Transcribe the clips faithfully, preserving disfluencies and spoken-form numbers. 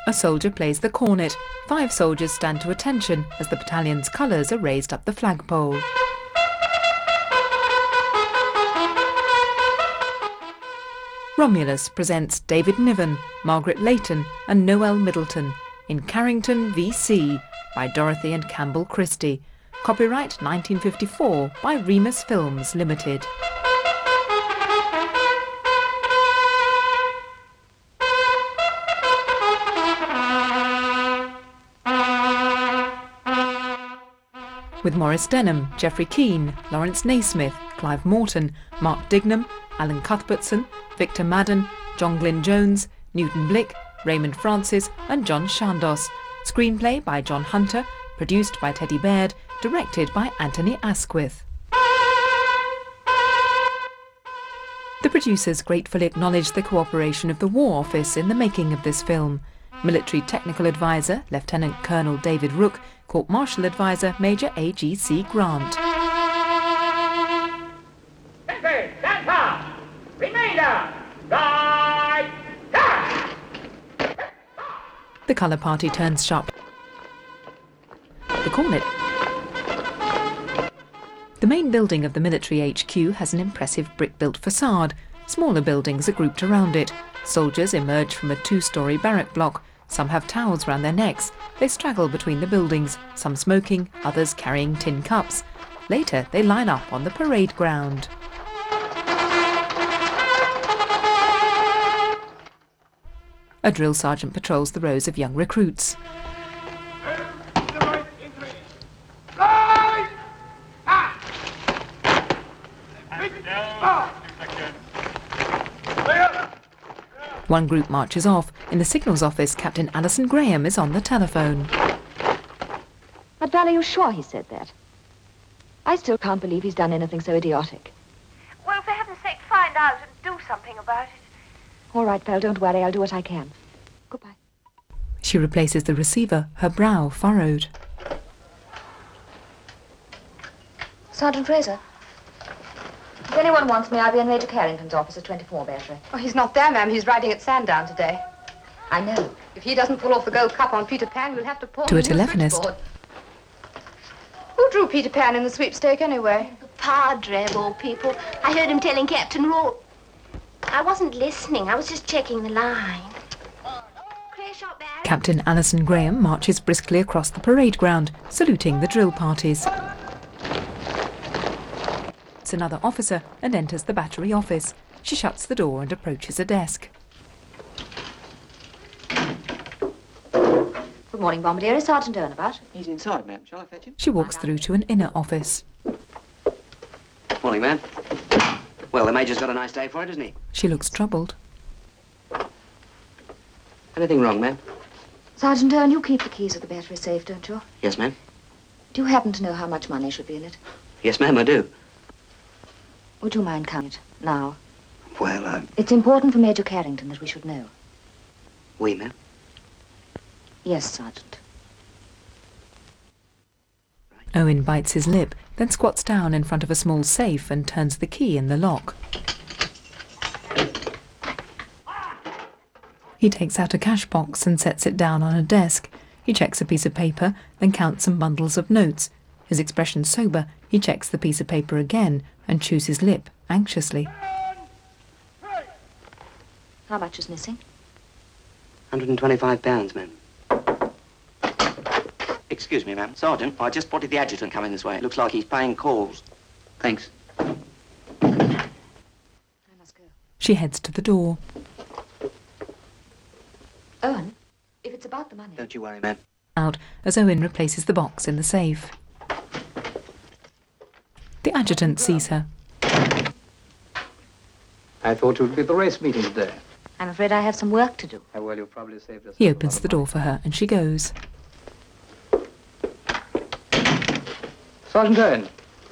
A soldier plays the cornet. Five soldiers stand to attention as the battalion's colours are raised up the flagpole. Romulus presents David Niven, Margaret Leighton and Noel Middleton in Carrington v C by Dorothy and Campbell Christie. Copyright nineteen fifty-four by Remus Films Limited. With Maurice Denham, Geoffrey Keane, Lawrence Naismith, Clive Morton, Mark Dignam, Alan Cuthbertson, Victor Madden, John Glyn Jones, Newton Blick, Raymond Francis and John Chandos. Screenplay by John Hunter, produced by Teddy Baird, directed by Anthony Asquith. The producers gratefully acknowledged the cooperation of the War Office in the making of this film. Military Technical Advisor, Lieutenant Colonel David Rooke, Court Martial Advisor, Major A G C Grant. The colour party turns sharp. The cornet. The main building of the military H Q has an impressive brick-built facade. Smaller buildings are grouped around it. Soldiers emerge from a two-storey barrack block. Some have towels round their necks. They straggle between the buildings, some smoking, others carrying tin cups. Later, they line up on the parade ground. A drill sergeant patrols the rows of young recruits. One group marches off. In the signals office, Captain Alison Graham is on the telephone. But Val, are you sure he said that? I still can't believe he's done anything so idiotic. Well, for heaven's sake, find out and do something about it. All right, Val, don't worry. I'll do what I can. Goodbye. She replaces the receiver, her brow furrowed. Sergeant Fraser. If anyone wants me, I'll be in Major Carrington's office at twenty-four Battery. Oh, he's not there, ma'am. He's riding at Sandown today. I know. If he doesn't pull off the gold cup on Peter Pan, we'll have to pull To a new telephonist. switchboard. Who drew Peter Pan in the sweepstake, anyway? The Padre, of all people. I heard him telling Captain Raw. I wasn't listening. I was just checking the line. Captain Alison Graham marches briskly across the parade ground, saluting the drill parties. It's another officer and enters the battery office. She shuts the door and approaches a desk. Good morning, Bombardier. Is Sergeant Ern about? He's inside, ma'am. Shall I fetch him? She walks through to an inner office. Morning, ma'am. Well, the Major's got a nice day for it, hasn't he? She looks troubled. Anything wrong, ma'am? Sergeant Ern, you keep the keys of the battery safe, don't you? Yes, ma'am. Do you happen to know how much money should be in it? Yes, ma'am, I do. Would you mind counting it now? Well, uh... It's important for Major Carrington that we should know. Oui, ma'am. Yes, Sergeant. Owen bites his lip, then squats down in front of a small safe and turns the key in the lock. He takes out a cash box and sets it down on a desk. He checks a piece of paper, then counts some bundles of notes. His expression sober, he checks the piece of paper again and chews his lip anxiously. How much is missing? one hundred twenty-five pounds, ma'am. Excuse me, ma'am. Sergeant, I just spotted the adjutant coming this way. It looks like he's paying calls. Thanks. I must go. She heads to the door. Owen, if it's about the money... Don't you worry, ma'am. Out as Owen replaces the box in the safe. The adjutant sees her. I thought you'd be at the race meeting today. I'm afraid I have some work to do. Oh, well, you probably saved us. He opens the door for her and she goes. Sergeant Ern.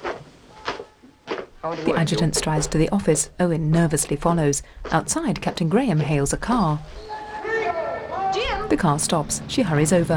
The adjutant strides to the office. Owen nervously follows. Outside, Captain Graham hails a car. Jim! The car stops. She hurries over.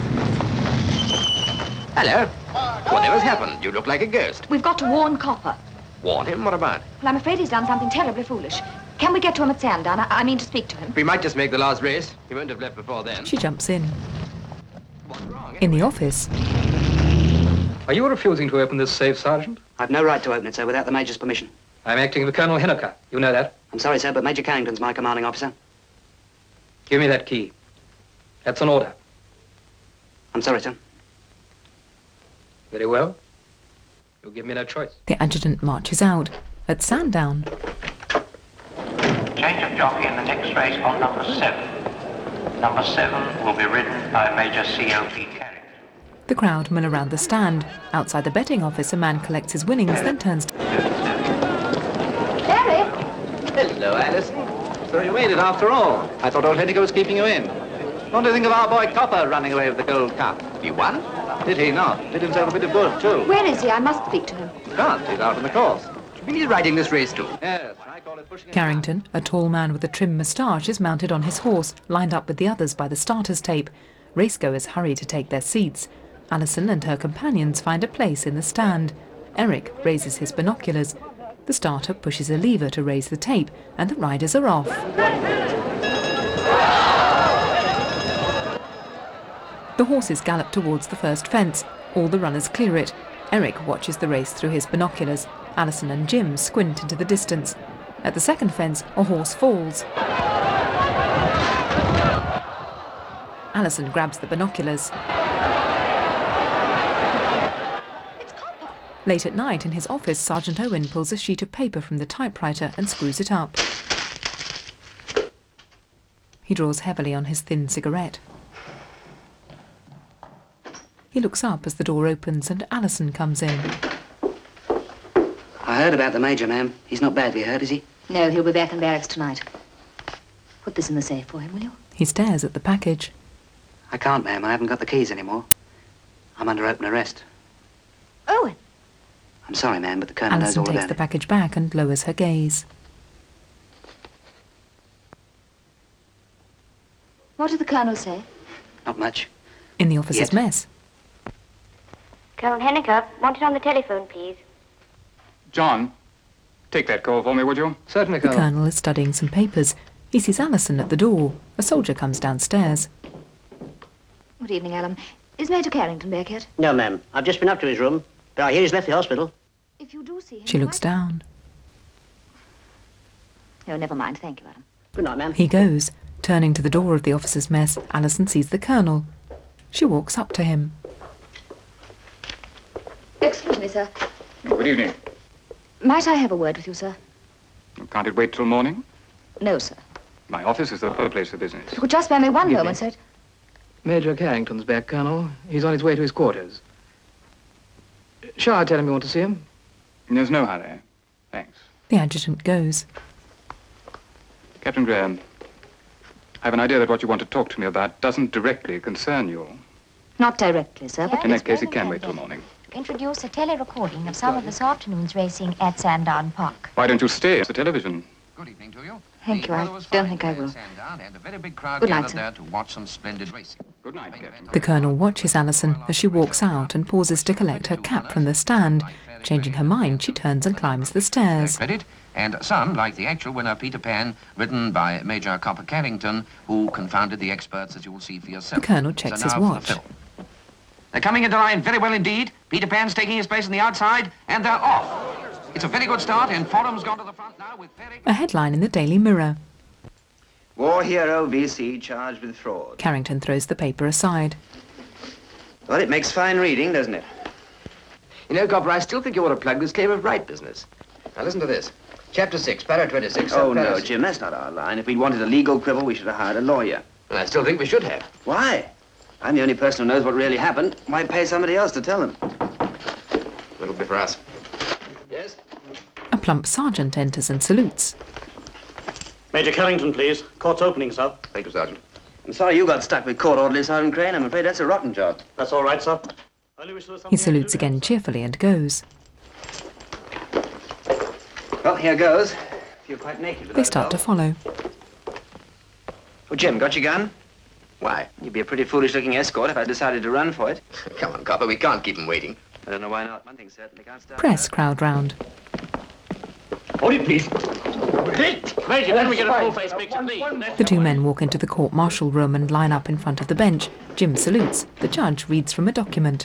Hello. Whatever's happened? You look like a ghost. We've got to warn Copper. Warn him? What about? Well, I'm afraid he's done something terribly foolish. Can we get to him at Sandown? I, I mean to speak to him. We might just make the last race. He won't have left before then. She jumps in. What's wrong? In the office, Are you refusing to open this safe, Sergeant? I've no right to open it, sir, without the Major's permission. I'm acting for Colonel Henniker. You know that. I'm sorry, sir, but Major Carrington's my commanding officer. Give me that key. That's an order. I'm sorry, sir. Very well. You give me no choice. the adjutant marches out. At Sandown, Change of jockey in the next race on number seven. Number seven will be ridden by Major C O P Carrington. the crowd mill around the stand. Outside the betting office, a man collects his winnings, then turns to Harry! Hello, Alison. So you made it after all. I thought old Henniker was keeping you in. What do you think of our boy Copper running away with the gold cup? He won? Did he not? Did himself a bit of good, too. Where is he? I must speak to him. Can't. He's out on the course. You mean he's riding this race, too? Yes. I call it pushing it. Carrington, a tall man with a trim moustache, is mounted on his horse, lined up with the others by the starter's tape. Racegoers hurry to take their seats. Alison and her companions find a place in the stand. Eric raises his binoculars. The starter pushes a lever to raise the tape, and the riders are off. The horses gallop towards the first fence. All the runners clear it. Eric watches the race through his binoculars. Alison and Jim squint into the distance. At the second fence, a horse falls. Alison grabs the binoculars. Late at night, in his office, Sergeant Owen pulls a sheet of paper from the typewriter and screws it up. He draws heavily on his thin cigarette. He looks up as the door opens and Alison comes in. I heard about the Major, ma'am. He's not badly hurt, is he? No, he'll be back in barracks tonight. Put this in the safe for him, will you? He stares at the package. I can't, ma'am. I haven't got the keys anymore. I'm under open arrest. Owen! I'm sorry, ma'am, but the Colonel knows Alison all takes about the it. package back and lowers her gaze. What did the Colonel say? Not much. In the officer's Yes. mess, Colonel Henniker, wanted on the telephone, please. John, take that call for me, would you? Certainly, the Colonel. Colonel is studying some papers. He sees Alison at the door. A soldier comes downstairs. Good evening, Alan. Is Major Carrington back yet? No, ma'am. I've just been up to his room, but I hear he's left the hospital. If you do see him... She you looks might- down. Oh, never mind. Thank you, Adam. Good night, ma'am. He goes. Turning to the door of the officer's mess, Alison sees the Colonel. She walks up to him. Excuse me, sir. Good evening. Might I have a word with you, sir? Can't it wait till morning? No, sir. My office is the whole place of business. If you could just spare me one Give me. moment, sir. Major Carrington's back, Colonel. He's on his way to his quarters. Shall I tell him you want to see him? There's no hurry. Thanks. The adjutant goes. Captain Graham, I have an idea that what you want to talk to me about doesn't directly concern you. Not directly, sir, but... In that case, it can wait till morning. Introduce a tele-recording of some of this afternoon's racing at Sandown Park. Why don't you stay at the television? Good evening to you. Thank you. I don't think I will. Sandown, and a very big crowd Good night, gathered sir. there to watch some splendid racing. Good night, Captain. The Colonel watches Alison as she walks out and pauses to collect her cap from the stand. Changing her mind, she turns and climbs the stairs. Credit, and some, like the actual winner, Peter Pan, written by Major Copper Carrington, who confounded the experts, as you will see for yourself. The Colonel checks So his now for the watch. film. They're coming into line very well indeed. Peter Pan's taking his place on the outside, and they're off. It's a very good start, and Forum's gone to the front now with very... A headline in the Daily Mirror. War hero V C charged with fraud. Carrington throws the paper aside. Well, it makes fine reading, doesn't it? You know, Copper, I still think you ought to plug this claim of right business. Now, listen to this. Chapter six, para twenty-six. Oh, uh, no, para- Jim, that's not our line. If we'd wanted a legal quibble, we should have hired a lawyer. Well, I still think we should have. Why? I'm the only person who knows what really happened. Why pay somebody else to tell them? It'll be for us. Yes? A plump sergeant enters and salutes. Major Carrington, please. Court's opening, sir. Thank you, Sergeant. I'm sorry you got stuck with court orderly, Sergeant Crane. I'm afraid that's a rotten job. That's all right, sir. Only wish there was He something I could salutes do to again cheerfully and goes. Well, here goes. You're quite naked. They start to follow. Oh, Jim, got your gun? Why? You'd be a pretty foolish-looking escort if I decided to run for it. Come on, Copper, we can't keep him waiting. I don't know why not. One thing certainly can't stop. Press crowd round. Hold it, please. Major, can we get a full-face picture, please? The two men walk into the court-martial room and line up in front of the bench. Jim salutes. The judge reads from a document.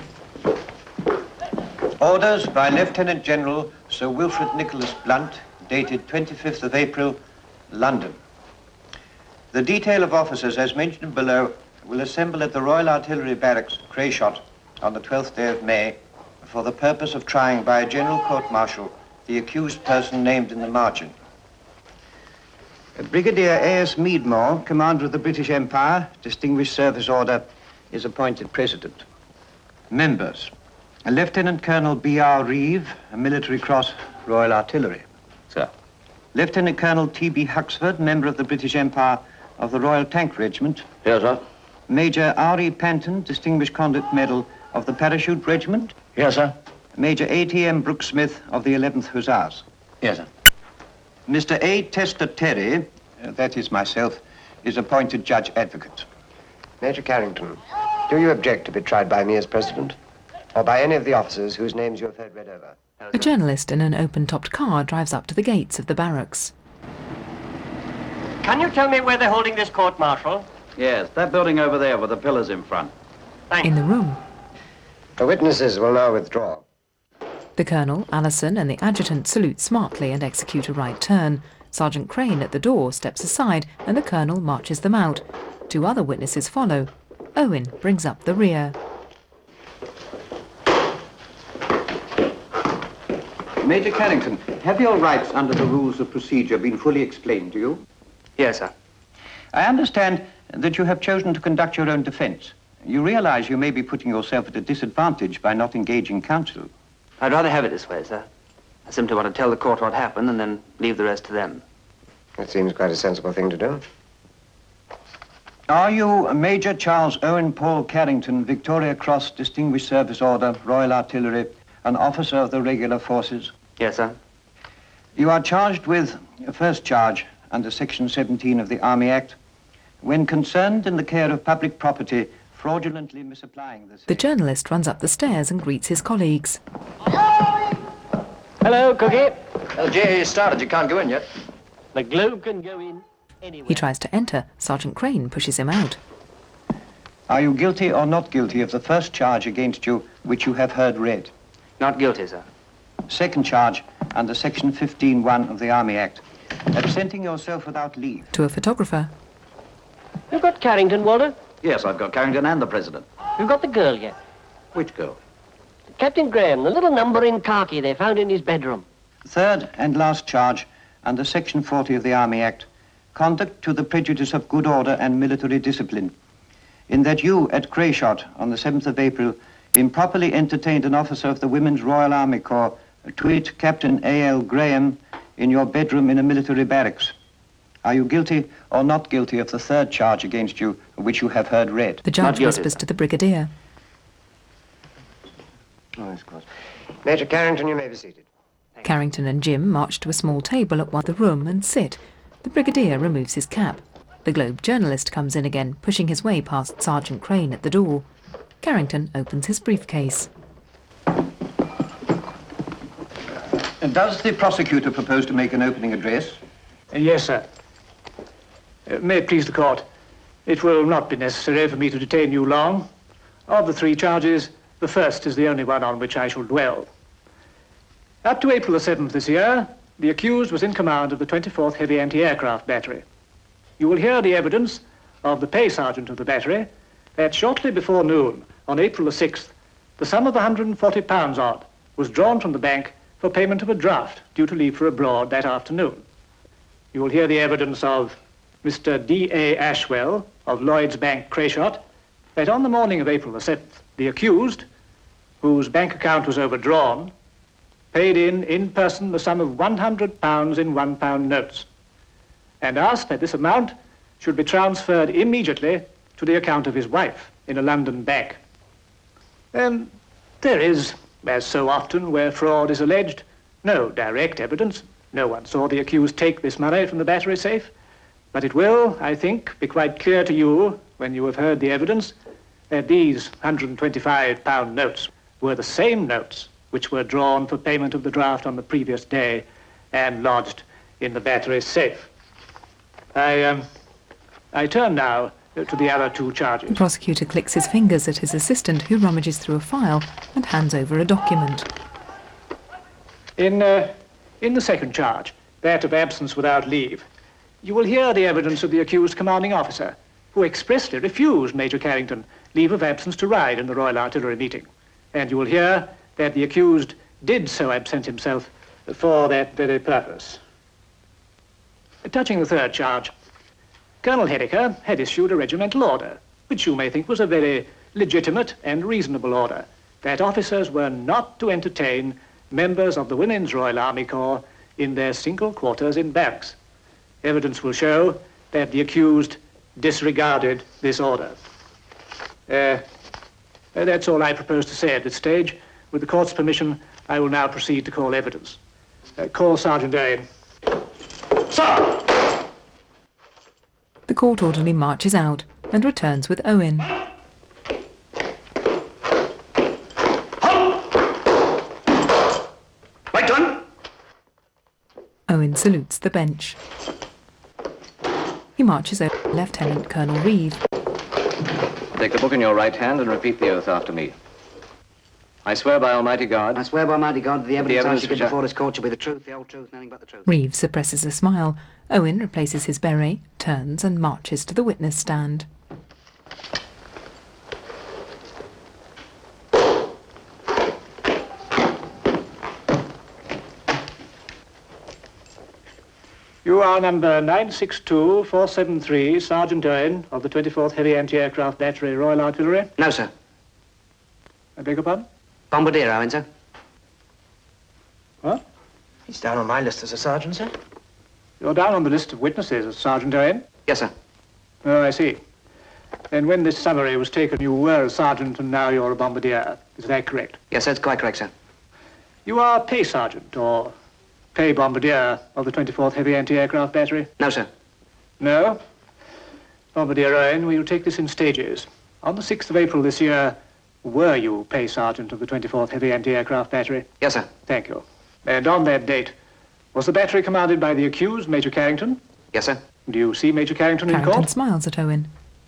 Orders by Lieutenant General Sir Wilfrid Nicholas Blunt, dated twenty-fifth of April, London. The detail of officers, as mentioned below, will assemble at the Royal Artillery Barracks, Crayshot, on the twelfth day of May, for the purpose of trying by a general court-martial the accused person named in the margin. Brigadier A S Meadmore, Commander of the British Empire, Distinguished Service Order, is appointed President. Members: Lieutenant Colonel B R Reeve, a Military Cross, Royal Artillery. Sir. Lieutenant Colonel T B Huxford, member of the British Empire, of the Royal Tank Regiment. Yes, sir. Major R E Panton, Distinguished Conduct Medal of the Parachute Regiment. Yes, sir. Major A T M Brooksmith of the eleventh Hussars. Yes, sir. Mister A. Tester Terry, uh, that is myself, is appointed Judge Advocate. Major Carrington, do you object to be tried by me as President? Or by any of the officers whose names you have heard read over? A journalist in an open-topped car drives up to the gates of the barracks. Can you tell me where they're holding this court-martial? Yes, that building over there with the pillars in front. Thanks. In the room, The witnesses will now withdraw. the colonel, Allison and the adjutant salute smartly and execute a right turn. Sergeant Crane at the door steps aside and the colonel marches them out. Two other witnesses follow. Owen brings up the rear. Major Carrington, have your rights under the rules of procedure been fully explained to you? Yes, sir. I understand that you have chosen to conduct your own defense. You realize you may be putting yourself at a disadvantage by not engaging counsel. I'd rather have it this way, sir. I simply want to tell the court what happened and then leave the rest to them. That seems quite a sensible thing to do. Are you Major Charles Owen Paul Carrington, Victoria Cross, Distinguished Service Order, Royal Artillery, an officer of the regular forces? Yes, sir. You are charged with a first charge under Section seventeen of the Army Act, when concerned in the care of public property, fraudulently misapplying the... The journalist runs up the stairs and greets his colleagues. Hello, Cookie. Well, J A started. You can't go in yet. The Globe can go in anywhere. He tries to enter. Sergeant Crane pushes him out. Are you guilty or not guilty of the first charge against you, which you have heard read? Not guilty, sir. Second charge under Section fifteen one of the Army Act, absenting yourself without leave. To a photographer. You've got Carrington, Walter? Yes, I've got Carrington and the President. You've got the girl yet? Which girl? Captain Graham, the little number in khaki they found in his bedroom. Third and last charge under Section forty of the Army Act, conduct to the prejudice of good order and military discipline, in that you, at Crayshot, on the seventh of April, improperly entertained an officer of the Women's Royal Army Corps, to wit, Captain A L Graham, in your bedroom in a military barracks. Are you guilty or not guilty of the third charge against you, which you have heard read? The judge whispers to the brigadier. Oh, of course. Major Carrington, you may be seated. Carrington and Jim march to a small table at one of the room and sit. The brigadier removes his cap. The Globe journalist comes in again, pushing his way past Sergeant Crane at the door. Carrington opens his briefcase. And does the prosecutor propose to make an opening address? Uh, yes, sir. Uh, may it please the court, it will not be necessary for me to detain you long. Of the three charges, the first is the only one on which I shall dwell. Up to April the seventh this year, the accused was in command of the twenty-fourth Heavy Anti-Aircraft Battery. You will hear the evidence of the pay sergeant of the battery that shortly before noon on April the sixth, the sum of one hundred forty pounds odd was drawn from the bank for payment of a draft due to leave for abroad that afternoon. You will hear the evidence of Mister D A Ashwell of Lloyd's Bank, Crayshot, that on the morning of April the seventh, the accused, whose bank account was overdrawn, paid in, in person, the sum of one hundred pounds in one-pound notes, and asked that this amount should be transferred immediately to the account of his wife in a London bank. Then there is, as so often where fraud is alleged, no direct evidence. No one saw the accused take this money from the battery safe, but it will, I think, be quite clear to you, when you have heard the evidence, that these one hundred twenty-five pound notes were the same notes which were drawn for payment of the draft on the previous day and lodged in the battery safe. I, um, I turn now to the other two charges. The prosecutor clicks his fingers at his assistant, who rummages through a file and hands over a document. In, uh, in the second charge, that of absence without leave, you will hear the evidence of the accused commanding officer, who expressly refused Major Carrington leave of absence to ride in the Royal Artillery meeting. And you will hear that the accused did so absent himself for that very purpose. Touching the third charge, Colonel Henniker had issued a regimental order, which you may think was a very legitimate and reasonable order, that officers were not to entertain members of the Women's Royal Army Corps in their single quarters in barracks. Evidence will show that the accused disregarded this order. Uh, that's all I propose to say at this stage. With the court's permission, I will now proceed to call evidence. Uh, call Sergeant Owen. Sir! The court orderly marches out and returns with Owen. Right done. Owen salutes the bench. He marches over to Lieutenant Colonel Reeve. Take the book in your right hand and repeat the oath after me. I swear by Almighty God. I swear by Almighty God that the evidence, the evidence I shall give which I- before this court shall be the truth, the whole truth, nothing but the truth. Reeve suppresses a smile. Owen replaces his beret, turns and marches to the witness stand. You are number nine six two four seven three, Sergeant Owen of the twenty-fourth Heavy Anti-Aircraft Battery, Royal Artillery? No, sir. I beg your pardon? Bombardier, Owen, sir. What? He's down on my list as a sergeant, sir. You're down on the list of witnesses as Sergeant Owen? Yes, sir. Oh, I see. Then when this summary was taken, you were a sergeant and now you're a bombardier. Is that correct? Yes, that's quite correct, sir. You are pay sergeant or pay bombardier of the twenty-fourth Heavy Anti-Aircraft Battery? No, sir. No? Bombardier Owen, we will take this in stages. On the sixth of April this year, were you pay sergeant of the twenty-fourth Heavy Anti-Aircraft Battery? Yes, sir. Thank you. And on that date, was the battery commanded by the accused, Major Carrington? Yes, sir. Do you see Major Carrington in Carrington court? smiles at Owen.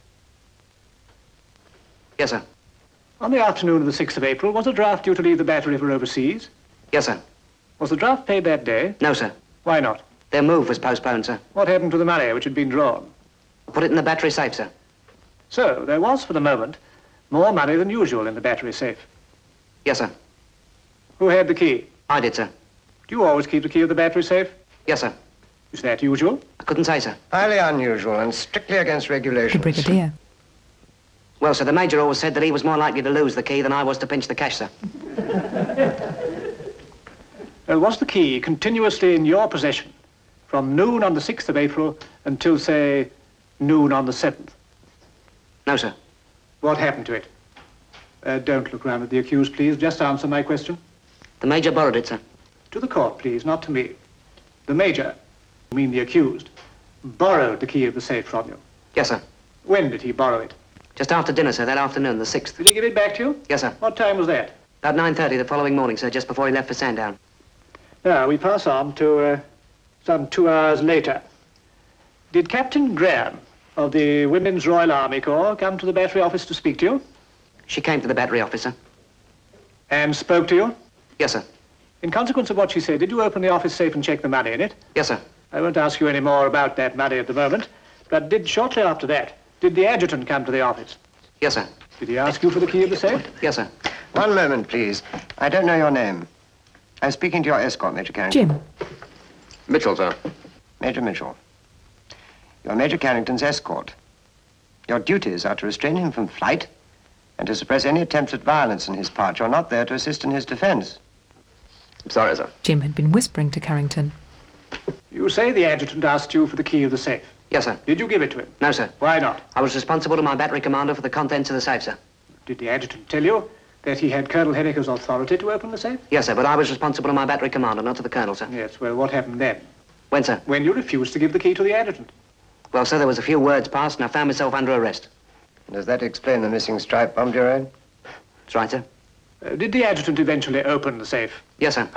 Yes, sir. On the afternoon of the sixth of April, was a draft due to leave the battery for overseas? Yes, sir. Was the draft paid that day? No, sir. Why not? Their move was postponed, sir. What happened to the money which had been drawn? I put it in the battery safe, sir. So, there was, for the moment, more money than usual in the battery safe. Yes, sir. Who had the key? I did, sir. Do you always keep the key of the battery safe? Yes, sir. Is that usual? I couldn't say, sir. Highly unusual and strictly against The regulations. Brigadier. Well, sir, the Major always said that he was more likely to lose the key than I was to pinch the cash, sir. Well, was the key continuously in your possession from noon on the sixth of April until, say, noon on the seventh? No, sir. What happened to it? Uh, don't look round at the accused, please. Just answer my question. The Major borrowed it, sir. To the court, please, not to me. The Major, I mean the accused, borrowed the key of the safe from you. Yes, sir. When did he borrow it? Just after dinner, sir, that afternoon, the sixth. Did he give it back to you? Yes, sir. What time was that? About nine thirty the following morning, sir, just before he left for Sandown. Now, we pass on to uh, some two hours later. Did Captain Graham of the Women's Royal Army Corps come to the battery office to speak to you? She came to the battery office, sir. And spoke to you? Yes, sir. In consequence of what she said, did you open the office safe and check the money in it? Yes, sir. I won't ask you any more about that money at the moment, but did shortly after that, did the adjutant come to the office? Yes, sir. Did he ask you for the key of the safe? Yes, sir. One moment, please. I don't know your name. I'm speaking to your escort, Major Carrington. Jim. Mitchell, sir. Major Mitchell. You're Major Carrington's escort. Your duties are to restrain him from flight and to suppress any attempts at violence on his part. You're not there to assist in his defense. I'm sorry, sir. Jim had been whispering to Carrington. You say the adjutant asked you for the key of the safe. Yes, sir. Did you give it to him? No, sir. Why not? I was responsible to my battery commander for the contents of the safe, sir. Did the adjutant tell you that he had Colonel Henniker's authority to open the safe? Yes, sir, but I was responsible to my battery commander, not to the colonel, sir. Yes, well, what happened then? When, sir? When you refused to give the key to the adjutant. Well, sir, there was a few words passed and I found myself under arrest. Does that explain the missing stripe, Bombardier? That's right, sir. Uh, did the adjutant eventually open the safe? Yes, sir. How?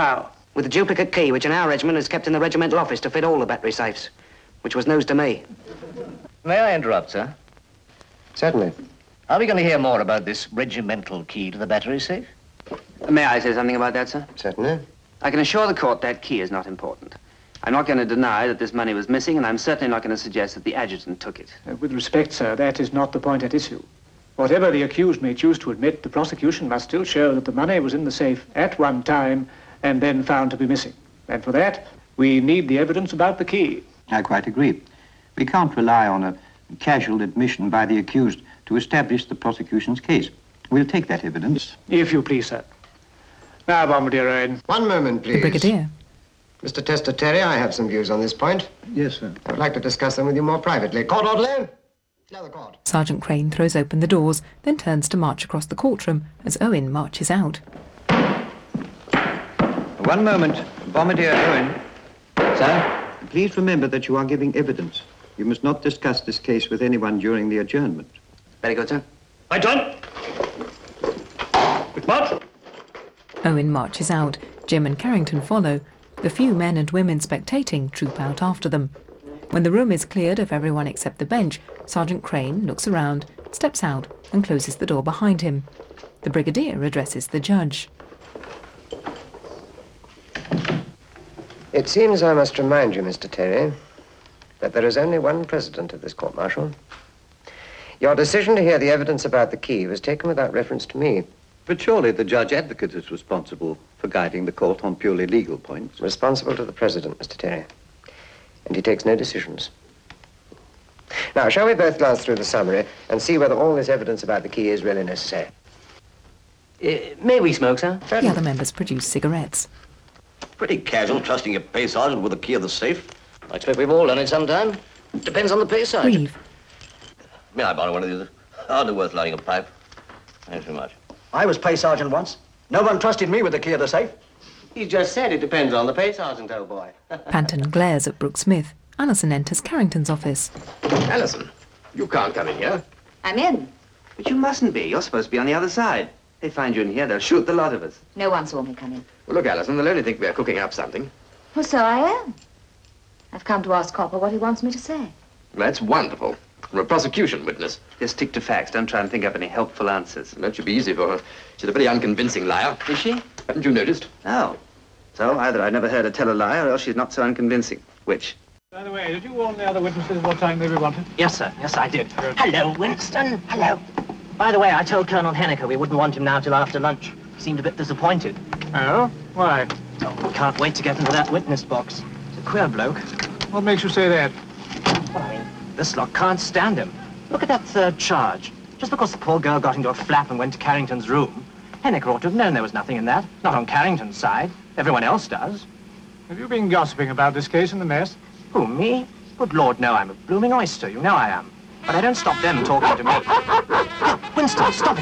with a duplicate key which in our regiment is kept in the regimental office to fit all the battery safes, which was news to me. May I interrupt, sir? Certainly. Are we going to hear more about this regimental key to the battery safe? May I say something about that, sir? Certainly. I can assure the court that key is not important. I'm not going to deny that this money was missing, and I'm certainly not going to suggest that the adjutant took it. Uh, with respect, sir, that is not the point at issue. Whatever the accused may choose to admit, the prosecution must still show that the money was in the safe at one time and then found to be missing. And for that, we need the evidence about the key. I quite agree. We can't rely on a casual admission by the accused to establish the prosecution's case. We'll take that evidence. If you please, sir. Now, Bombardier Owen. One moment, please. The Brigadier. Mister Tester Terry, I have some views on this point. Yes, sir. I would like to discuss them with you more privately. Court orderly? Clear the court. Sergeant Crane throws open the doors, then turns to march across the courtroom as Owen marches out. One moment. Bombardier Owen. Sir? Please remember that you are giving evidence. You must not discuss this case with anyone during the adjournment. Very good, sir. Right, John. Quick march. Owen marches out. Jim and Carrington follow. The few men and women spectating troop out after them. When the room is cleared of everyone except the bench, Sergeant Crane looks around, steps out and closes the door behind him. The Brigadier addresses the judge. It seems I must remind you, Mister Terry, that there is only one president of this court-martial. Your decision to hear the evidence about the key was taken without reference to me. But surely the judge advocate is responsible for guiding the court on purely legal points. Responsible to the president, Mister Terry. And he takes no decisions. Now, shall we both glance through the summary and see whether all this evidence about the key is really necessary? Uh, may we smoke, sir? The other members produce cigarettes. Pretty casual, trusting your pay sergeant with the key of the safe. I expect we've all done it sometime. Depends on the pay sergeant. Reeve. May I borrow one of these? Hardly worth lighting a pipe. Thanks very much. I was pay sergeant once. No one trusted me with the key of the safe. He just said it depends on the pay sergeant, old boy. Panton glares at Brooke Smith. Allison enters Carrington's office. Allison, you can't come in here. I'm in. But you mustn't be. You're supposed to be on the other side. They find you in here, they'll shoot the lot of us. No one saw me come in. Well, look, Allison, they'll only think we're cooking up something. Well, so I am. I've come to ask Copper what he wants me to say. That's wonderful. From a prosecution witness. Just stick to facts. Don't try and think up any helpful answers. That should be easy for her. She's a very unconvincing liar. Is she? Haven't you noticed? Oh. So either I've never heard her tell a lie, or else she's not so unconvincing. Which? By the way, did you warn the other witnesses what time they were wanted? Yes, sir. Yes, I did. Hello, Winston. Hello. By the way, I told Colonel Henniker we wouldn't want him now till after lunch. He seemed a bit disappointed. Oh? Why? Oh, we can't wait to get into that witness box. He's a queer bloke. What makes you say that? Well, I mean, this lot can't stand him. Look at that third charge. Just because the poor girl got into a flap and went to Carrington's room, Henniker ought to have known there was nothing in that. Not on Carrington's side. Everyone else does. Have you been gossiping about this case in the mess? Who, me? Good Lord, no, I'm a blooming oyster. You know I am. But I don't stop them talking to me. Winston, stop it.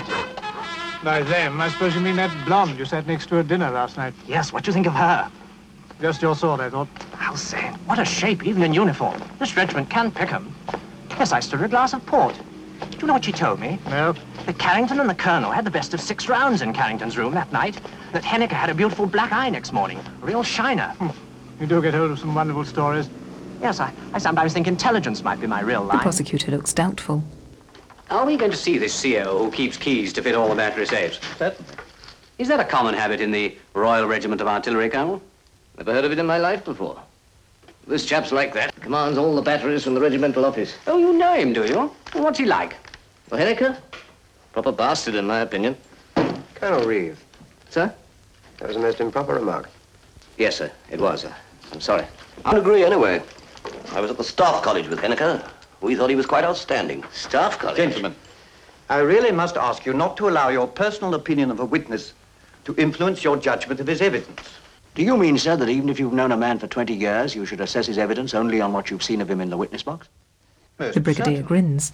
By them, I suppose you mean that blonde you sat next to at dinner last night. Yes, what do you think of her? Just your sort, I thought. I'll say, what a shape, even in uniform. This regiment can pick 'em. Yes, I stood her a glass of port. Do you know what she told me? No. That Carrington and the Colonel had the best of six rounds in Carrington's room that night. That Henniker had a beautiful black eye next morning. A real shiner. Hmm. You do get hold of some wonderful stories. Yes, I, I sometimes think intelligence might be my real line. The prosecutor looks doubtful. Are we going to see this C O who keeps keys to fit all the battery safes? That, is that a common habit in the Royal Regiment of Artillery, Colonel? Never heard of it in my life before. This chap's like that. Commands all the batteries from the regimental office. Oh, you know him, do you? Well, what's he like? Well, Henniker? Proper bastard, in my opinion. Colonel Reeve. Sir? That was a most improper remark. Yes, sir. It was, sir. I'm sorry. I agree anyway. I was at the Staff College with Henniker. We thought he was quite outstanding. Staff College? Gentlemen, I really must ask you not to allow your personal opinion of a witness to influence your judgment of his evidence. Do you mean, sir, that even if you've known a man for twenty years, you should assess his evidence only on what you've seen of him in the witness box? Most the Brigadier certain. grins.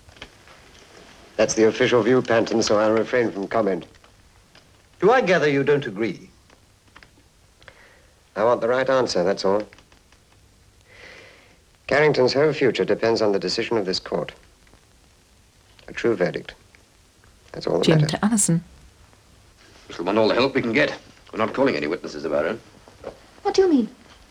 That's the official view, Panton, so I'll refrain from comment. Do I gather you don't agree? I want the right answer, that's all. Carrington's whole future depends on the decision of this court. A true verdict. That's all that Jim matters. to Allison. We shall want all the help we can get. We're not calling any witnesses about it. What do you mean?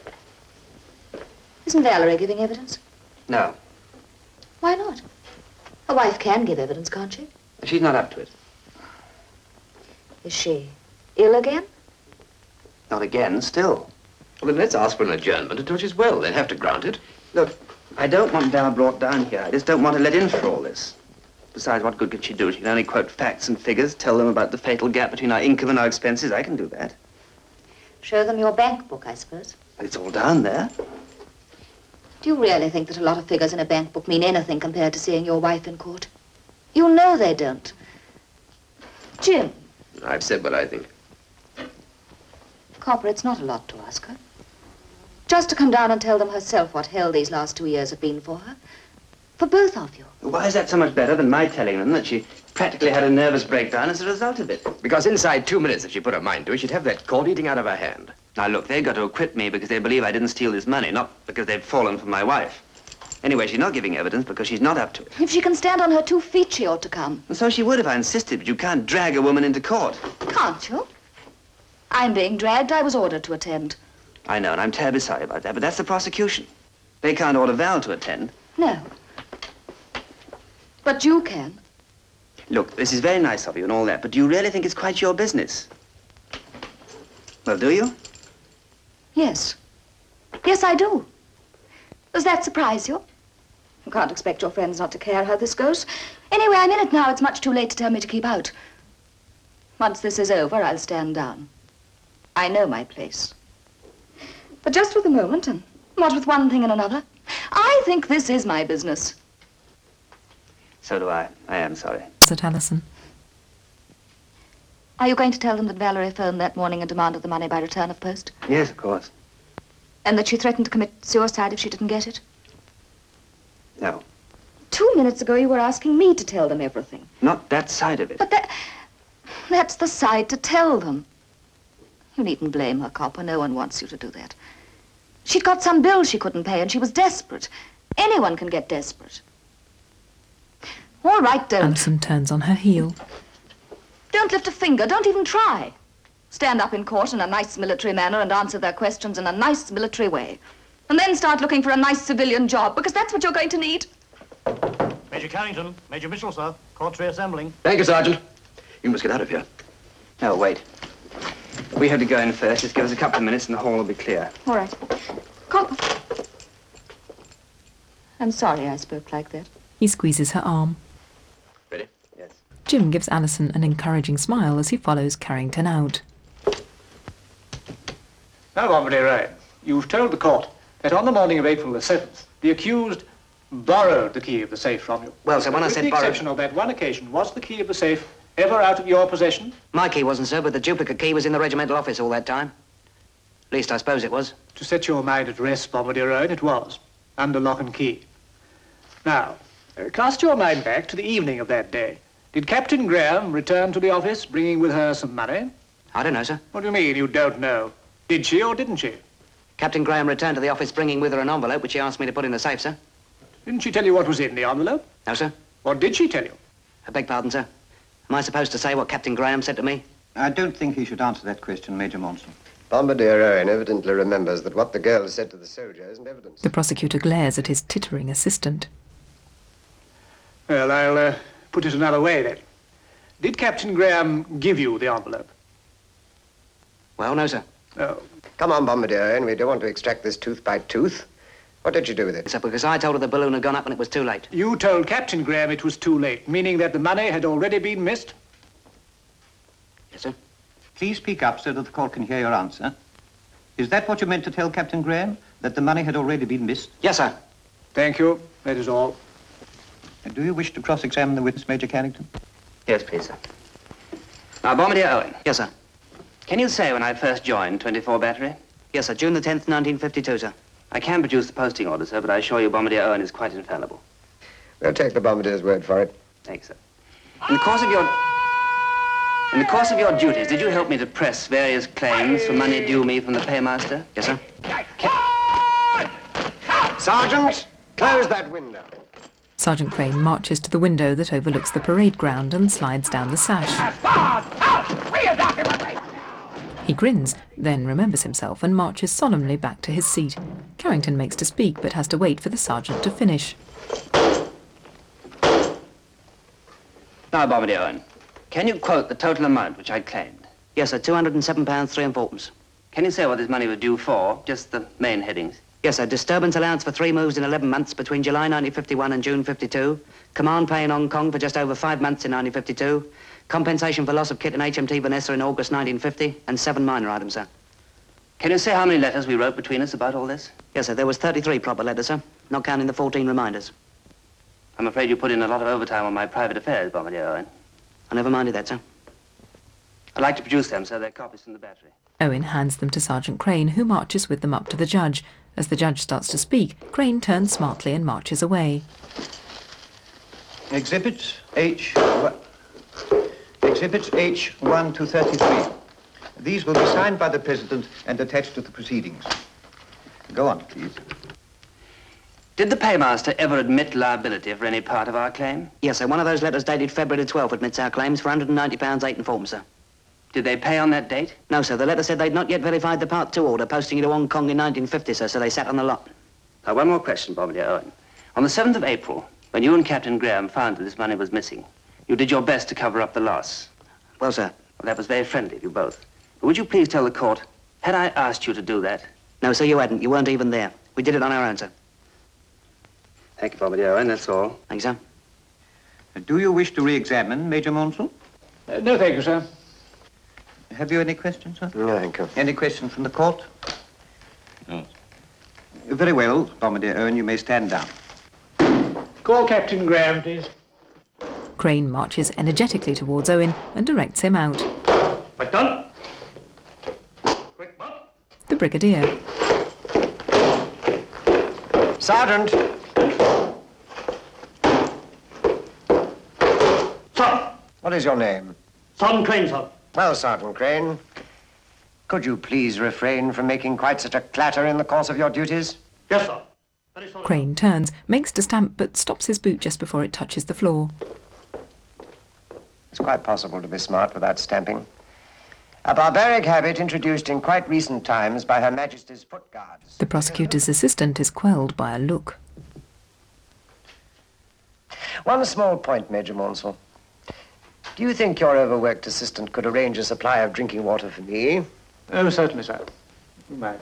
Isn't Valerie giving evidence? No, Why not? A wife can give evidence, can't she? she's not up to it. Is she ill again? Not again, still. Well, then let's ask for an adjournment until she's well. They'll have to grant it. Look, I don't want Val brought down here. I just don't want her let in for all this. Besides, what good could she do? She can only quote facts and figures, tell them about the fatal gap between our income and our expenses. I can do that. Show them your bank book, I suppose. But it's all down there. Do you really think that a lot of figures in a bank book mean anything compared to seeing your wife in court? You know they don't. Jim. I've said what I think. Copper, it's not a lot to ask her. Just to come down and tell them herself what hell these last two years have been for her. For both of you. Why is that so much better than my telling them that she practically had a nervous breakdown as a result of it? Because inside two minutes, if she put her mind to it, she'd have that court eating out of her hand. Now, look, they've got to acquit me because they believe I didn't steal this money, not because they've fallen for my wife. Anyway, she's not giving evidence because she's not up to it. If she can stand on her two feet, she ought to come. And so she would if I insisted, but you can't drag a woman into court. Can't you? I'm being dragged. I was ordered to attend. I know, and I'm terribly sorry about that, but that's the prosecution. They can't order Val to attend. No. But you can. Look, this is very nice of you and all that, but do you really think it's quite your business? Well, do you? Yes. Yes, I do. Does that surprise you? You can't expect your friends not to care how this goes. Anyway, I'm in it now. It's much too late to tell me to keep out. Once this is over, I'll stand down. I know my place. But just for the moment, and what with one thing and another, I think this is my business. So do I. I am sorry. Said Alison. Are you going to tell them that Valerie phoned that morning and demanded the money by return of post? Yes, of course. And that she threatened to commit suicide if she didn't get it? No. Two minutes ago, you were asking me to tell them everything. Not that side of it. But that... that's the side to tell them. You needn't blame her, Copper. No one wants you to do that. She'd got some bill she couldn't pay, and she was desperate. Anyone can get desperate. All right, don't. Alison turns on her heel. Don't lift a finger. Don't even try. Stand up in court in a nice military manner and answer their questions in a nice military way. And then start looking for a nice civilian job, because that's what you're going to need. Major Carrington, Major Mitchell, sir. Court's reassembling. Thank you, Sergeant. You must get out of here. No, wait. We have to go in first. Just give us a couple of minutes and the hall will be clear. All right. Copper. I'm sorry I spoke like that. He squeezes her arm. Ready? Yes. Jim gives Alison an encouraging smile as he follows Carrington out. Now, Bombardier Ryan, you've told the court that on the morning of April the seventh, the accused borrowed the key of the safe from you. Well, sir, when I With said the borrowed... exception of that one occasion, was the key of the safe ever out of your possession? My key wasn't, sir, but the duplicate key was in the regimental office all that time. At least I suppose it was. To set your mind at rest, Bombardier Ryan, it was, under lock and key. Now, uh, cast your mind back to the evening of that day. Did Captain Graham return to the office bringing with her some money? I don't know, sir. What do you mean you don't know? Did she or didn't she? Captain Graham returned to the office bringing with her an envelope which she asked me to put in the safe, sir. Didn't she tell you what was in the envelope? No, sir. What did she tell you? I beg pardon, sir. Am I supposed to say what Captain Graham said to me? I don't think he should answer that question, Major Monson. Bombardier Owen evidently remembers that what the girl said to the soldier isn't evidence. The prosecutor glares at his tittering assistant. Well, I'll uh, put it another way, then. Did Captain Graham give you the envelope? Well, no, sir. No. Come on, Bombardier Owen, we don't want to extract this tooth by tooth. What did you do with it? Sir, because I told her the balloon had gone up and it was too late. You told Captain Graham it was too late, meaning that the money had already been missed? Yes, sir. Please speak up so that the court can hear your answer. Is that what you meant to tell Captain Graham, that the money had already been missed? Yes, sir. Thank you. That is all. And do you wish to cross-examine the witness, Major Carrington? Yes, please, sir. Now, Bombardier Owen. Yes, sir. Can you say when I first joined twenty-four Battery? Yes, sir. June the tenth, nineteen fifty-two, sir. I can produce the posting order, sir, but I assure you Bombardier Owen is quite infallible. We'll take the Bombardier's word for it. Thanks, sir. In the course of your... In the course of your duties, did you help me to press various claims for money due me from the paymaster? Yes, sir. Sergeant, close that window. Sergeant Crane marches to the window that overlooks the parade ground and slides down the sash. He grins, then remembers himself and marches solemnly back to his seat. Carrington makes to speak, but has to wait for the sergeant to finish. Now, Bobbity Owen, can you quote the total amount which I claimed? Yes, sir, two hundred and seven pounds, three and fourpence. Can you say what this money was due for? Just the main headings. Yes, sir, disturbance allowance for three moves in eleven months between July nineteen fifty-one and June fifty-two. Command pay in Hong Kong for just over five months in nineteen fifty-two. Compensation for loss of kit in H M T Vanessa in August nineteen fifty, and seven minor items, sir. Can you say how many letters we wrote between us about all this? Yes, sir, there was thirty-three proper letters, sir, not counting the fourteen reminders. I'm afraid you put in a lot of overtime on my private affairs, Bobbity Owen. I never minded that, sir. I'd like to produce them, so they're copies from the battery. Owen hands them to Sergeant Crane, who marches with them up to the judge. As the judge starts to speak, Crane turns smartly and marches away. Exhibits H... Exhibits H one to thirty-three. These will be signed by the President and attached to the proceedings. Go on, please. Did the paymaster ever admit liability for any part of our claim? Yes, sir. One of those letters dated February the twelfth admits our claims for one hundred and ninety pounds, eight and fourpence, sir. Did they pay on that date? No, sir. The letter said they'd not yet verified the Part two order posting it to Hong Kong in nineteen fifty, sir, so they sat on the lot. Now, one more question, Bobbity Owen. On the seventh of April, when you and Captain Graham found that this money was missing, you did your best to cover up the loss. Well, sir. Well, that was very friendly of you both. But would you please tell the court, had I asked you to do that? No, sir, you hadn't. You weren't even there. We did it on our own, sir. Thank you, Bobbity Owen, that's all. Thank you, sir. Do you wish to re-examine Major Monsell? Uh, no, thank you, sir. Have you any questions, sir? No, thank you. Any questions from the court? No. Very well, Bobbity Owen, you may stand down. Call Captain Graham, please. Crane marches energetically towards Owen and directs him out. Quick done. The Brigadier. Sergeant! Sir! What is your name? Sergeant Crane, sir. Well, Sergeant Crane, could you please refrain from making quite such a clatter in the course of your duties? Yes, sir. Crane turns, makes to stamp, but stops his boot just before it touches the floor. It's quite possible to be smart without stamping. A barbaric habit introduced in quite recent times by Her Majesty's foot guards. The prosecutor's assistant is quelled by a look. One small point, Major Monsell. Do you think your overworked assistant could arrange a supply of drinking water for me? Oh, certainly, sir. Goodbye.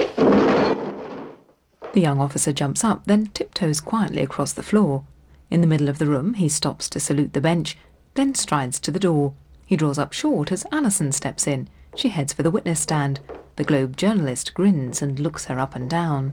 The young officer jumps up, then tiptoes quietly across the floor. In the middle of the room, he stops to salute the bench, then strides to the door. He draws up short as Alison steps in. She heads for the witness stand. The Globe journalist grins and looks her up and down.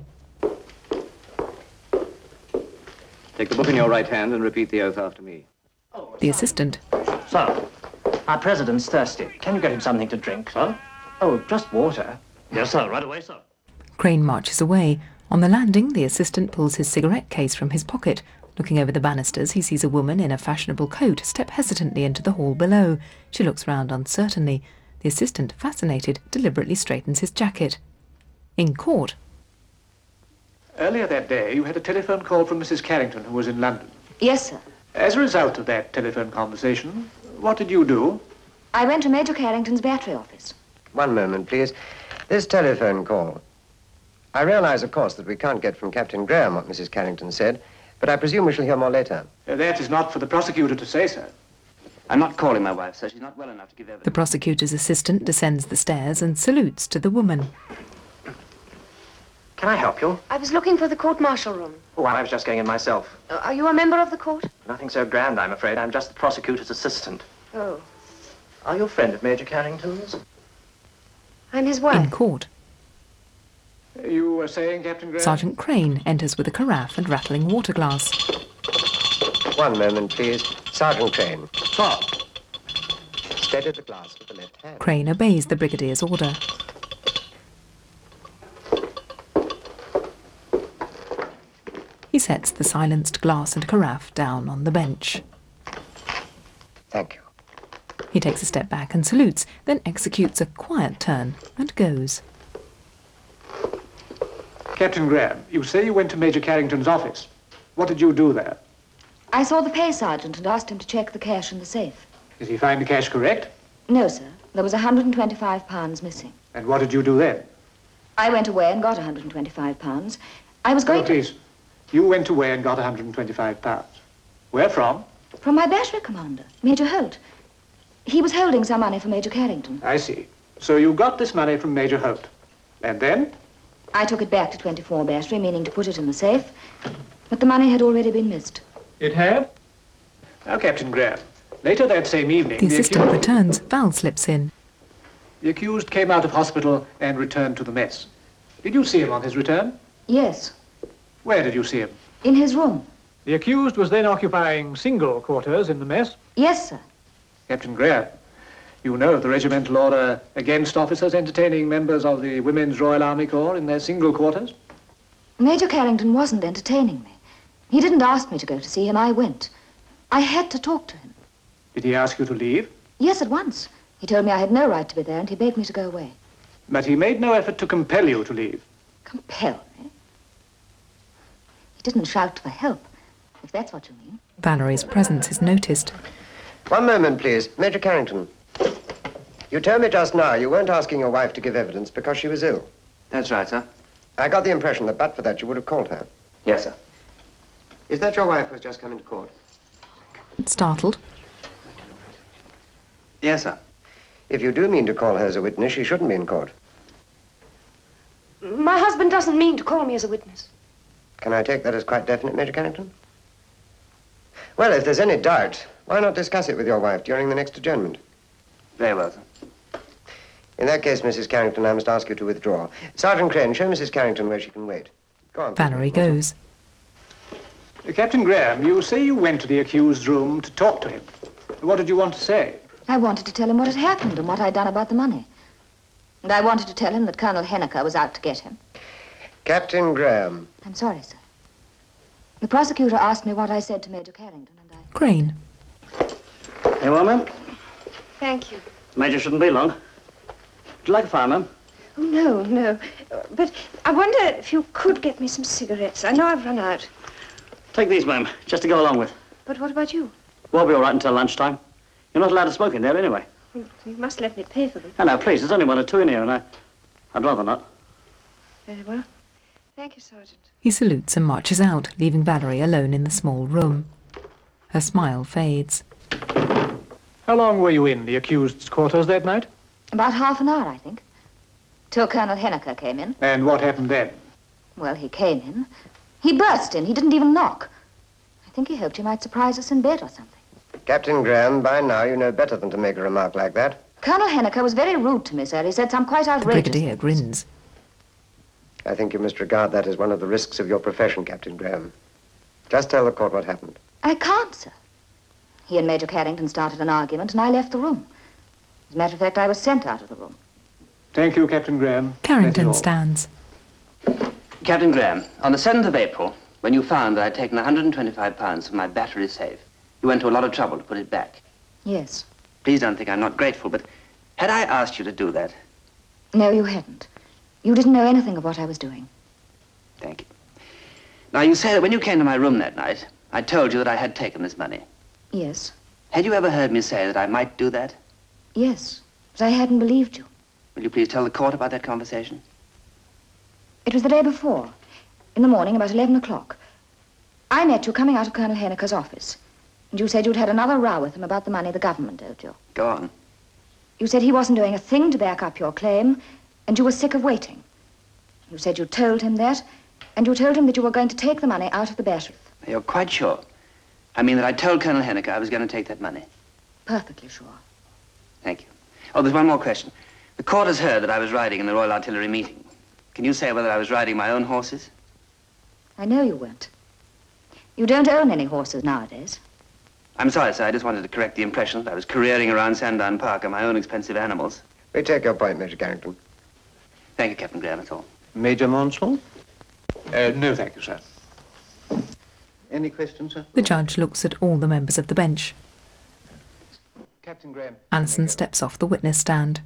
Take the book in your right hand and repeat the oath after me. The assistant. Sir, our president's thirsty. Can you get him something to drink? Sir? Oh, just water. Yes, sir. Right away, sir. Crane marches away. On the landing, the assistant pulls his cigarette case from his pocket. Looking over the banisters, he sees a woman in a fashionable coat step hesitantly into the hall below. She looks round uncertainly. The assistant, fascinated, deliberately straightens his jacket. In court. Earlier that day, you had a telephone call from Missus Carrington, who was in London. Yes, sir. As a result of that telephone conversation, what did you do? I went to Major Carrington's battery office. One moment, please. This telephone call. I realize, of course, that we can't get from Captain Graham what Missus Carrington said, but I presume we shall hear more later. Uh, that is not for the prosecutor to say, sir. I'm not calling my wife, sir. She's not well enough to give evidence. The prosecutor's assistant descends the stairs and salutes to the woman. Can I help you? I was looking for the court-martial room. Oh, I was just going in myself. Uh, are you a member of the court? Nothing so grand, I'm afraid. I'm just the prosecutor's assistant. Oh. Are you a friend of Major Carrington's? I'm his wife. In court. You were saying, Captain Graham? Sergeant Crane enters with a carafe and rattling water glass. One moment, please. Sergeant Crane. Sir. Steady the glass with the left hand. Crane obeys the Brigadier's order. He sets the silenced glass and carafe down on the bench. Thank you. He takes a step back and salutes, then executes a quiet turn and goes. Captain Graham, you say you went to Major Carrington's office. What did you do there? I saw the pay sergeant and asked him to check the cash in the safe. Did he find the cash correct? No, sir. There was one hundred twenty-five pounds missing. And what did you do then? I went away and got one hundred twenty-five pounds. I was going oh, please. You went away and got one hundred twenty-five pounds. Where from? From my battery commander, Major Holt. He was holding some money for Major Carrington. I see. So you got this money from Major Holt. And then? I took it back to twenty-four Battery, meaning to put it in the safe. But the money had already been missed. It had? Now, Captain Graham, later that same evening... The assistant accused... returns. Val slips in. The accused came out of hospital and returned to the mess. Did you see him on his return? Yes. Where did you see him? In his room. The accused was then occupying single quarters in the mess? Yes, sir. Captain Graham, you know the regimental order against officers entertaining members of the Women's Royal Army Corps in their single quarters? Major Carrington wasn't entertaining me. He didn't ask me to go to see him. I went. I had to talk to him. Did he ask you to leave? Yes, at once. He told me I had no right to be there, and he begged me to go away. But he made no effort to compel you to leave? Compel me? He didn't shout for help, if that's what you mean. Valerie's presence is noticed. One moment, please. Major Carrington. You told me just now you weren't asking your wife to give evidence because she was ill. That's right, sir. I got the impression that but for that you would have called her. Yes, sir. Is that your wife who has just come into court? Startled. Yes, sir. If you do mean to call her as a witness, she shouldn't be in court. My husband doesn't mean to call me as a witness. Can I take that as quite definite, Major Carrington? Well, if there's any doubt, why not discuss it with your wife during the next adjournment? Very well, sir. In that case, Missus Carrington, I must ask you to withdraw. Sergeant Crane, show Missus Carrington where she can wait. Go on. Valerie goes. Uh, Captain Graham, you say you went to the accused's room to talk to him. What did you want to say? I wanted to tell him what had happened and what I'd done about the money. And I wanted to tell him that Colonel Henniker was out to get him. Captain Graham. I'm sorry, sir. The prosecutor asked me what I said to Major Carrington, and I... Crane. Hey, well, ma'am? Thank you. Major shouldn't be long. Would you like a fire, ma'am? Oh, no, no. Uh, But I wonder if you could get me some cigarettes. I know I've run out. Take these, ma'am, just to go along with. But what about you? We'll be all right until lunchtime. You're not allowed to smoke in there anyway. Well, you must let me pay for them. Oh, no, please, there's only one or two in here, and I... I'd rather not. Very well. Thank you, Sergeant. He salutes and marches out, leaving Valerie alone in the small room. Her smile fades. How long were you in the accused's quarters that night? About half an hour, I think. Till Colonel Henniker came in. And what happened then? Well, he came in. He burst in. He didn't even knock. I think he hoped he might surprise us in bed or something. Captain Graham, by now you know better than to make a remark like that. Colonel Henniker was very rude to me, sir. He said some quite The outrageous Brigadier things. grins. I think you must regard that as one of the risks of your profession, Captain Graham. Just tell the court what happened. I can't, sir. He and Major Carrington started an argument, and I left the room. As a matter of fact, I was sent out of the room. Thank you, Captain Graham. Carrington stands. Captain Graham, on the seventh of April, when you found that I'd taken one hundred twenty-five pounds from my battery safe, you went to a lot of trouble to put it back. Yes. Please don't think I'm not grateful, but had I asked you to do that? No, you hadn't. You didn't know anything of what I was doing. Thank you. Now, you say that when you came to my room that night, I told you that I had taken this money. Yes. Had you ever heard me say that I might do that? Yes. But I hadn't believed you. Will you please tell the court about that conversation? It was the day before. In the morning, about eleven o'clock. I met you coming out of Colonel Henniker's office. And you said you'd had another row with him about the money the government owed you. Go on. You said he wasn't doing a thing to back up your claim, and you were sick of waiting. You said you told him that, and you told him that you were going to take the money out of the battery. You're quite sure? I mean that I told Colonel Henniker I was going to take that money. Perfectly sure. Thank you. Oh, there's one more question. The court has heard that I was riding in the Royal Artillery meeting. Can you say whether I was riding my own horses? I know you weren't. You don't own any horses nowadays. I'm sorry, sir. I just wanted to correct the impression that I was careering around Sandown Park on my own expensive animals. We take your point, Major Carrington. Thank you, Captain Graham, that's all. Major Monsell? Uh, no, thank you, sir. Any questions, sir? The judge looks at all the members of the bench. Captain Graham. Anson steps off the witness stand.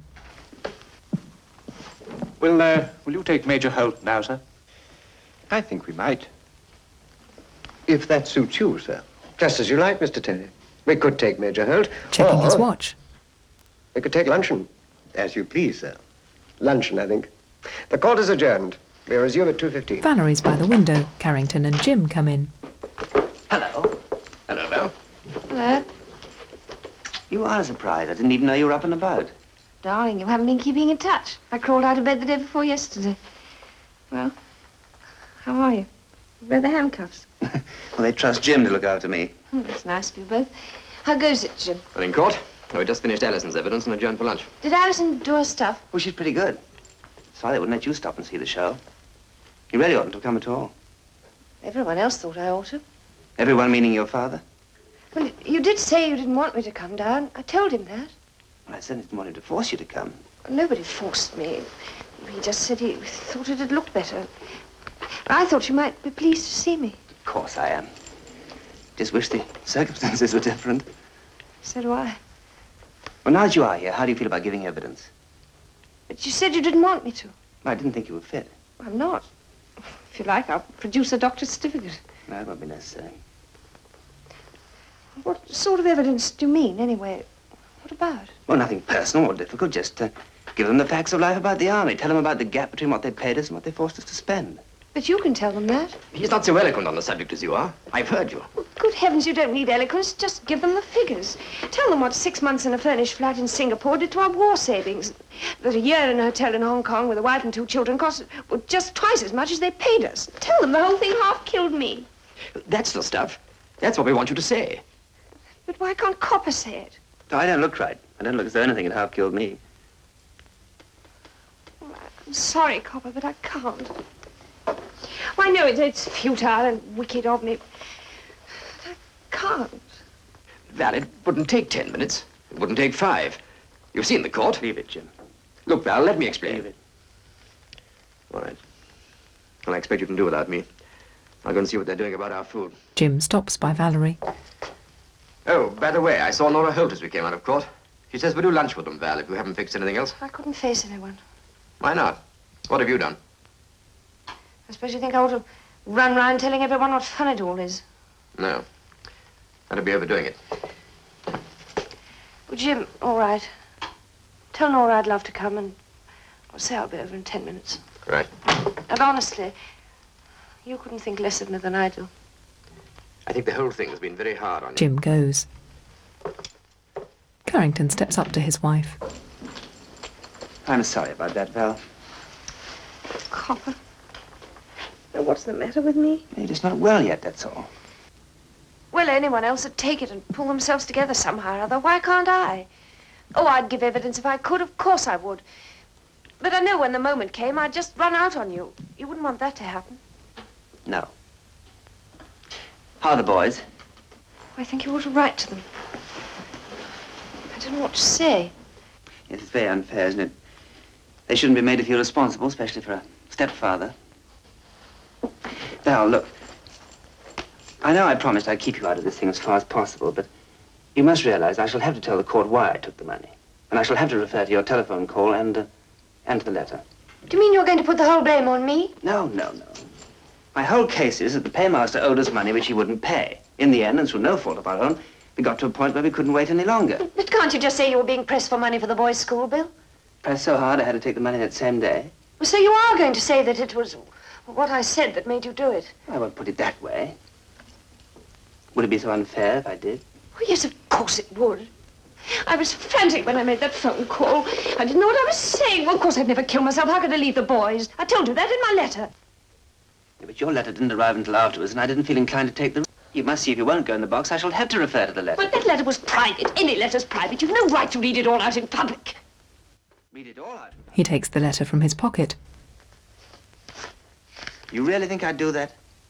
Will, uh, will you take Major Holt now, sir? I think we might. If that suits you, sir. Just as you like, Mister Terry. We could take Major Holt. Checking or his watch. We could take luncheon. As you please, sir. Luncheon, I think. The court is adjourned. We resume at two fifteen. Valerie's by the window. Carrington and Jim come in. Hello. Hello, Val. Hello. You are surprised. I didn't even know you were up and about. Darling, you haven't been keeping in touch. I crawled out of bed the day before yesterday. Well, how are you? Where are the handcuffs? Well, they trust Jim to look after me. Hmm, that's nice of you both. How goes it, Jim? Well, in court? Oh, we just finished Allison's evidence and adjourned for lunch. Did Alison do her stuff? Oh, she's pretty good. Sorry they wouldn't let you stop and see the show. You really oughtn't to have come at all. Everyone else thought I ought to. Everyone meaning your father? Well, you did say you didn't want me to come down. I told him that. Well, I certainly didn't want him to force you to come. Nobody forced me. He just said he thought it'd look better. I thought you might be pleased to see me. Of course I am. Just wish the circumstances were different. So do I. Well, now that you are here, how do you feel about giving evidence? But you said you didn't want me to. I didn't think you were fit. I'm not. If you like, I'll produce a doctor's certificate. No, it won't be necessary. What sort of evidence do you mean, anyway? What about? Well, nothing personal or difficult. Just uh, give them the facts of life about the army. Tell them about the gap between what they paid us and what they forced us to spend. But you can tell them that. He's not so eloquent on the subject as you are. I've heard you. Well, good heavens, you don't need eloquence. Just give them the figures. Tell them what six months in a furnished flat in Singapore did to our war savings. That a year in a hotel in Hong Kong with a wife and two children cost well, just twice as much as they paid us. Tell them the whole thing half killed me. That's the stuff. That's what we want you to say. But why can't Copper say it? No, I don't look right. I don't look as though anything had half killed me. I'm sorry, Copper, but I can't. Well, I know it, it's futile and wicked of me. But I can't. Val, it wouldn't take ten minutes. It wouldn't take five. You've seen the court. Leave it, Jim. Look, Val, let me explain. Leave it. All right. Well, I expect you can do without me. I'll go and see what they're doing about our food. Jim stops by Valerie. Oh, by the way, I saw Laura Holt as we came out of court. She says we do lunch with them, Val, if you haven't fixed anything else. I couldn't face anyone. Why not? What have you done? I suppose you think I ought to run round telling everyone what fun it all is. No. That'd be overdoing it. Well, Jim, all right. Tell Nora I'd love to come and I'll say I'll be over in ten minutes. Right. And honestly, you couldn't think less of me than I do. I think the whole thing has been very hard on you. Jim goes. Carrington steps up to his wife. I'm sorry about that, Val. Copper. Now, what's the matter with me? You're just not well yet, that's all. Well, anyone else would take it and pull themselves together somehow or other. Why can't I? Oh, I'd give evidence if I could. Of course I would. But I know when the moment came, I'd just run out on you. You wouldn't want that to happen. No. How are the boys? I think you ought to write to them. I don't know what to say. Yes, it's very unfair, isn't it? They shouldn't be made to feel responsible, especially for a stepfather. Val, look. I know I promised I'd keep you out of this thing as far as possible, but you must realize I shall have to tell the court why I took the money. And I shall have to refer to your telephone call and, uh, and to the letter. Do you mean you're going to put the whole blame on me? No, no, no. My whole case is that the paymaster owed us money which he wouldn't pay. In the end, and through no fault of our own, we got to a point where we couldn't wait any longer. But can't you just say you were being pressed for money for the boys' school bill? Pressed so hard I had to take the money that same day. Well, so you are going to say that it was what I said that made you do it? I won't put it that way. Would it be so unfair if I did? Oh, yes, of course it would. I was frantic when I made that phone call. I didn't know what I was saying. Well, of course, I'd never kill myself. How could I leave the boys? I told you that in my letter. Yeah, but your letter didn't arrive until afterwards, and I didn't feel inclined to take the... You must see if you won't go in the box, I shall have to refer to the letter. But that letter was private. Any letter's private. You've no right to read it all out in public. Read it all out? He takes the letter from his pocket. You really think I'd do that?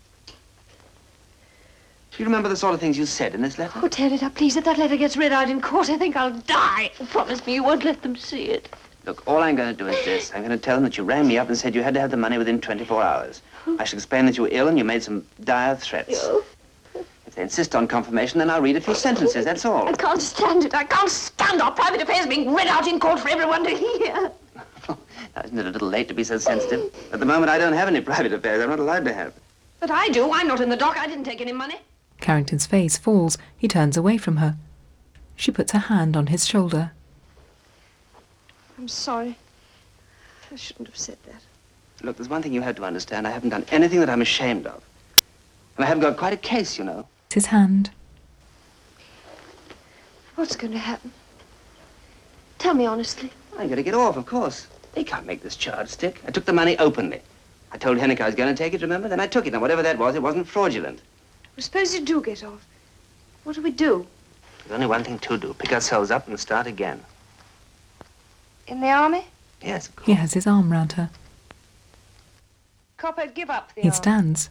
Do you remember the sort of things you said in this letter? Oh, tear it up, please. If that letter gets read out in court, I think I'll die. Promise me you won't let them see it. Look, all I'm going to do is this. I'm going to tell them that you rang me up and said you had to have the money within twenty-four hours. I shall explain that you were ill and you made some dire threats. Oh. If they insist on confirmation, then I'll read a few sentences, that's all. I can't stand it. I can't stand our private affairs being read out in court for everyone to hear. Now, isn't it a little late to be so sensitive? At the moment, I don't have any private affairs. I'm not allowed to have. But I do. I'm not in the dock. I didn't take any money. Carrington's face falls. He turns away from her. She puts her hand on his shoulder. I'm sorry. I shouldn't have said that. Look, there's one thing you have to understand. I haven't done anything that I'm ashamed of. And I haven't got quite a case, you know. His hand. What's going to happen? Tell me honestly. I'm going to get off, of course. They can't make this charge stick. I took the money openly. I told Henniker I was going to take it, remember? Then I took it, and whatever that was, it wasn't fraudulent. Well, suppose you do get off. What do we do? There's only one thing to do. Pick ourselves up and start again. In the army? Yes, of course. He has his arm round her. Copper, give up the He army. stands.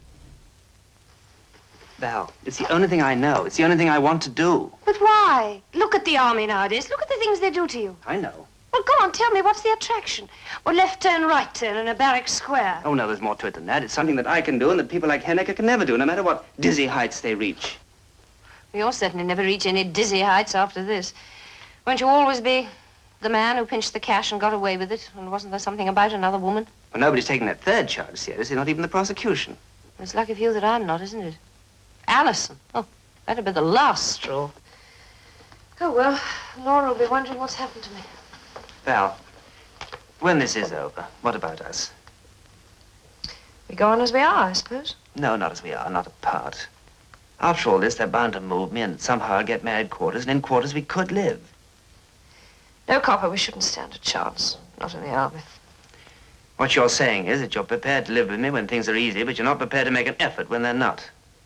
Val, it's the only thing I know. It's the only thing I want to do. But why? Look at the army nowadays. Look at the things they do to you. I know. Well, go on, tell me, what's the attraction? Well, left turn, right turn in a barrack square. Oh, no, there's more to it than that. It's something that I can do and that people like Henniker can never do, no matter what dizzy heights they reach. You'll certainly never reach any dizzy heights after this. Won't you always be the man who pinched the cash and got away with it? And wasn't there something about another woman? Well, nobody's taking that third charge seriously, not even the prosecution. It's lucky for you that I'm not, isn't it? Alison. Oh, that'd be the last straw. Oh, well, Laura will be wondering what's happened to me. Val, when this is over, what about us? We go on as we are, I suppose. No, not as we are, not apart. After all this, they're bound to move me, and somehow I'll get married quarters, and in quarters we could live. No, Copper, we shouldn't stand a chance. Not in the army. What you're saying is that you're prepared to live with me when things are easy, but you're not prepared to make an effort when they're not.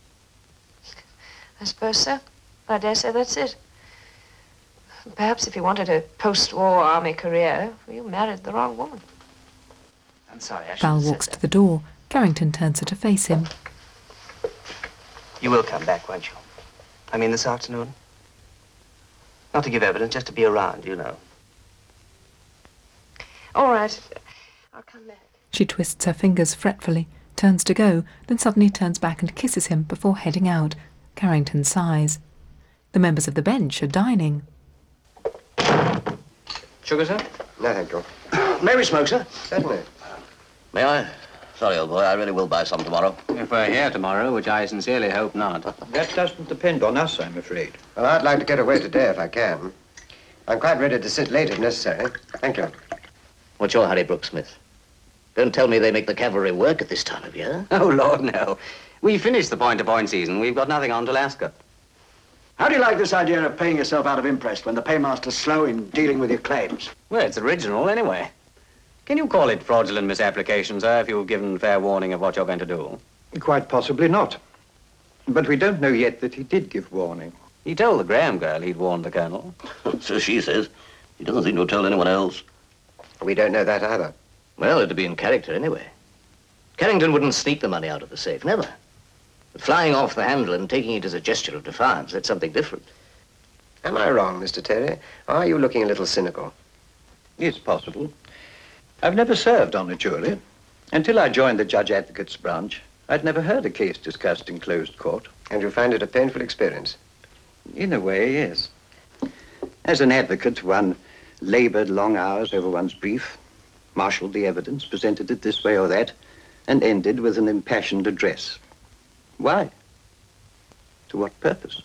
I suppose so. I dare say that's it. Perhaps if you wanted a post-war army career, you married the wrong woman. I'm sorry, I Val shouldn't have walks said to the door. Carrington turns her to face him. that. You will come back, won't you? I mean this afternoon? Not to give evidence, just to be around, you know. All right. I'll come back. She twists her fingers fretfully, turns to go, then suddenly turns back and kisses him before heading out. Carrington sighs. The members of the bench are dining. Sugar, sir? No, thank you. May we smoke, sir? Certainly. May I? Sorry, old boy, I really will buy some tomorrow. If we're here tomorrow, which I sincerely hope not. That doesn't depend on us, I'm afraid. Well, I'd like to get away today if I can. I'm quite ready to sit late if necessary. Thank you. What's your hurry, Brooksmith? Don't tell me they make the cavalry work at this time of year. Oh, Lord, no. We finished the point-to-point season. We've got nothing on till Ascot. How do you like this idea of paying yourself out of imprest when the paymaster's slow in dealing with your claims? Well, it's original anyway. Can you call it fraudulent misapplication, sir, if you've given fair warning of what you're going to do? Quite possibly not. But we don't know yet that he did give warning. He told the Graham girl he'd warned the Colonel. So she says. He doesn't seem to have told anyone else. We don't know that either. Well, it'd be in character anyway. Carrington wouldn't sneak the money out of the safe, never. But flying off the handle and taking it as a gesture of defiance, that's something different. Am I wrong, Mister Terry? Or are you looking a little cynical? It's possible. I've never served on a jury. Until I joined the Judge Advocate's branch, I'd never heard a case discussed in closed court. And you find it a painful experience? In a way, yes. As an advocate, one labored long hours over one's brief, marshaled the evidence, presented it this way or that, and ended with an impassioned address. Why? To what purpose?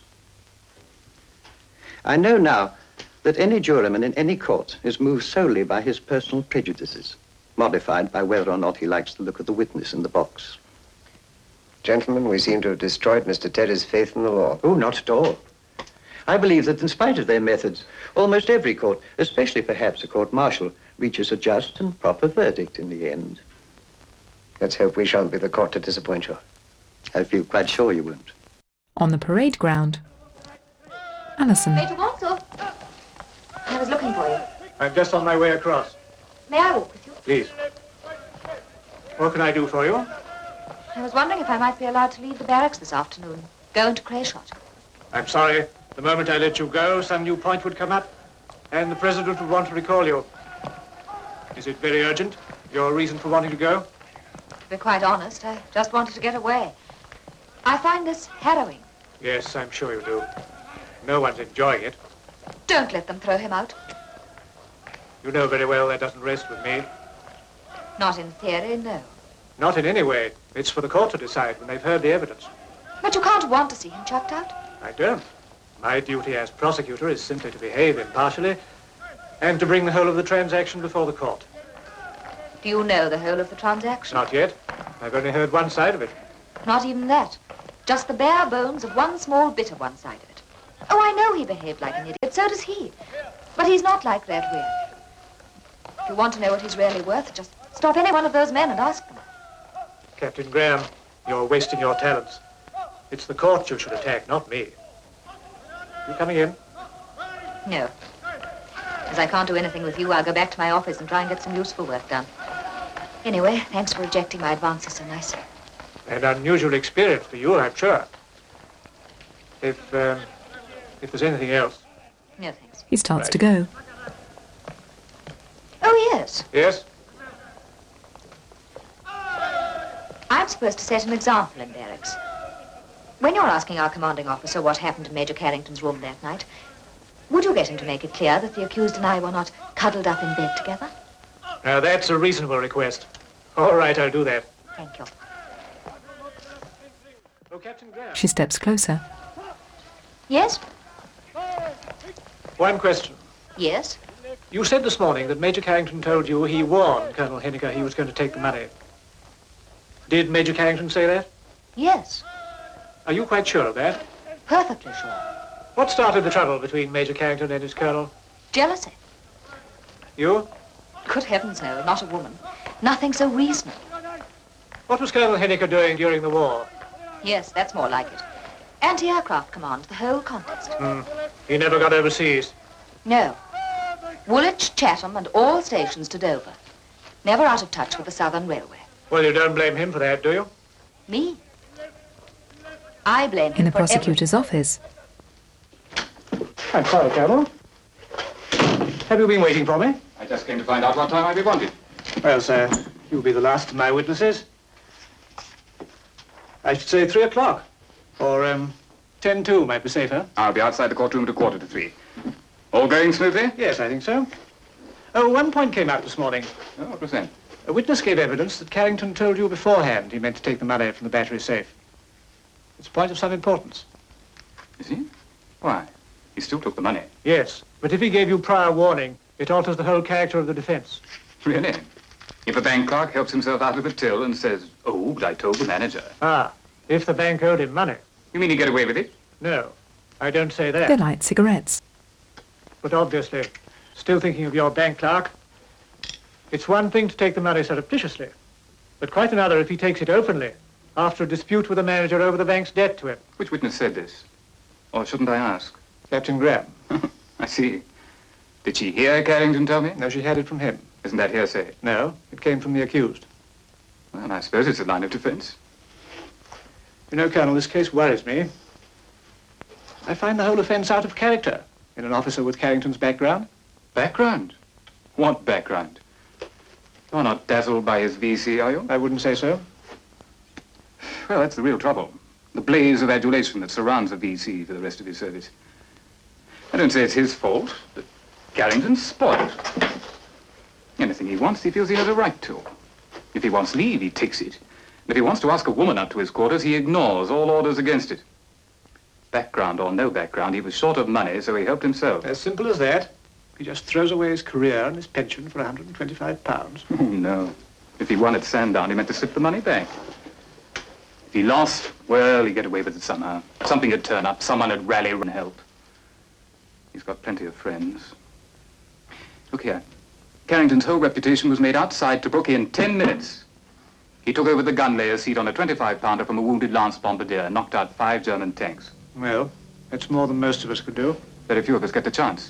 I know now that any juryman in any court is moved solely by his personal prejudices, modified by whether or not he likes the look of the witness in the box. Gentlemen, we seem to have destroyed Mister Terry's faith in the law. Oh, not at all. I believe that in spite of their methods, almost every court, especially perhaps a court-martial, reaches a just and proper verdict in the end. Let's hope we shan't be the court to disappoint you. I feel quite sure you won't. On the parade ground, Alison. Major Walsall. I was looking for you. I'm just on my way across. May I walk with you? Please. What can I do for you? I was wondering if I might be allowed to leave the barracks this afternoon. Go into Crayshot. I'm sorry. The moment I let you go, some new point would come up, and the President would want to recall you. Is it very urgent, your reason for wanting to go? To be quite honest, I just wanted to get away. I find this harrowing. Yes, I'm sure you do. No one's enjoying it. Don't let them throw him out. You know very well that doesn't rest with me. Not in theory, no. Not in any way. It's for the court to decide when they've heard the evidence. But you can't want to see him chucked out. I don't. My duty as prosecutor is simply to behave impartially And to bring the whole of the transaction before the court. Do you know the whole of the transaction? Not yet. I've only heard one side of it. Not even that. Just the bare bones of one small bit of one side of it. Oh, I know he behaved like an idiot. So does he. But he's not like that, really. If you want to know what he's really worth, just stop any one of those men and ask them. Captain Graham, you're wasting your talents. It's the court you should attack, not me. You coming in? No. As I can't do anything with you, I'll go back to my office and try and get some useful work done. Anyway, thanks for rejecting my advances so nicely. An unusual experience for you, I'm sure. If, um, if there's anything else. No, thanks. He starts to go. Oh, yes. Yes? I'm supposed to set an example in barracks. When you're asking our commanding officer what happened in Major Carrington's room that night, would you get him to make it clear that the accused and I were not cuddled up in bed together? Now, that's a reasonable request. All right, I'll do that. Thank you. Oh, Captain Graham. She steps closer. Yes? One question. Yes? You said this morning that Major Carrington told you he warned Colonel Henniker he was going to take the money. Did Major Carrington say that? Yes. Are you quite sure of that? Perfectly sure. What started the trouble between Major Carrington and his colonel? Jealousy. You? Good heavens, no, not a woman. Nothing so reasonable. What was Colonel Henniker doing during the war? Yes, that's more like it. Anti-aircraft command, the whole contest. Hmm. He never got overseas? No. Woolwich, Chatham, and all stations to Dover. Never out of touch with the Southern Railway. Well, you don't blame him for that, do you? Me? I blame him In a for prosecutor's office. I'm sorry, Colonel. Have you been waiting for me? I just came to find out what time I'd be wanted. Well, sir, you'll be the last of my witnesses. I should say three o'clock. Or, um, ten to might be safer. I'll be outside the courtroom at a quarter to three. All going smoothly? Yes, I think so. Oh, one point came out this morning. Oh, what was that? A witness gave evidence that Carrington told you beforehand he meant to take the money from the battery safe. It's a point of some importance. Is he? Why? He still took the money. Yes, but if he gave you prior warning, it alters the whole character of the defense. Really? If a bank clerk helps himself out of the till and says, oh, but I told the manager. Ah, if the bank owed him money. You mean he get away with it? No, I don't say that. They light cigarettes. But obviously, still thinking of your bank clerk. It's one thing to take the money surreptitiously, but quite another if he takes it openly, after a dispute with the manager over the bank's debt to him. Which witness said this? Or shouldn't I ask? Captain Graham. I see. Did she hear Carrington tell me? No, she had it from him. Isn't that hearsay? No, it came from the accused. Well, I suppose it's a line of defense. You know, Colonel, this case worries me. I find the whole offense out of character in an officer with Carrington's background. Background? What background? You're not dazzled by his V C, are you? I wouldn't say so. Well, that's the real trouble. The blaze of adulation that surrounds a V C for the rest of his service. I don't say it's his fault, but Carrington's spoiled. Anything he wants, he feels he has a right to. If he wants leave, he takes it. And if he wants to ask a woman up to his quarters, he ignores all orders against it. Background or no background, he was short of money, so he helped himself. As simple as that. He just throws away his career and his pension for one hundred twenty-five pounds. Oh, no. If he won at Sandown, he meant to slip the money back. If he lost, well, he'd get away with it somehow. Something would turn up, someone would rally and help. He's got plenty of friends. Look here. Carrington's whole reputation was made outside Tobruk in ten minutes. He took over the gun layer's seat on a twenty-five pounder from a wounded Lance bombardier and knocked out five German tanks. Well, that's more than most of us could do. Very few of us get the chance.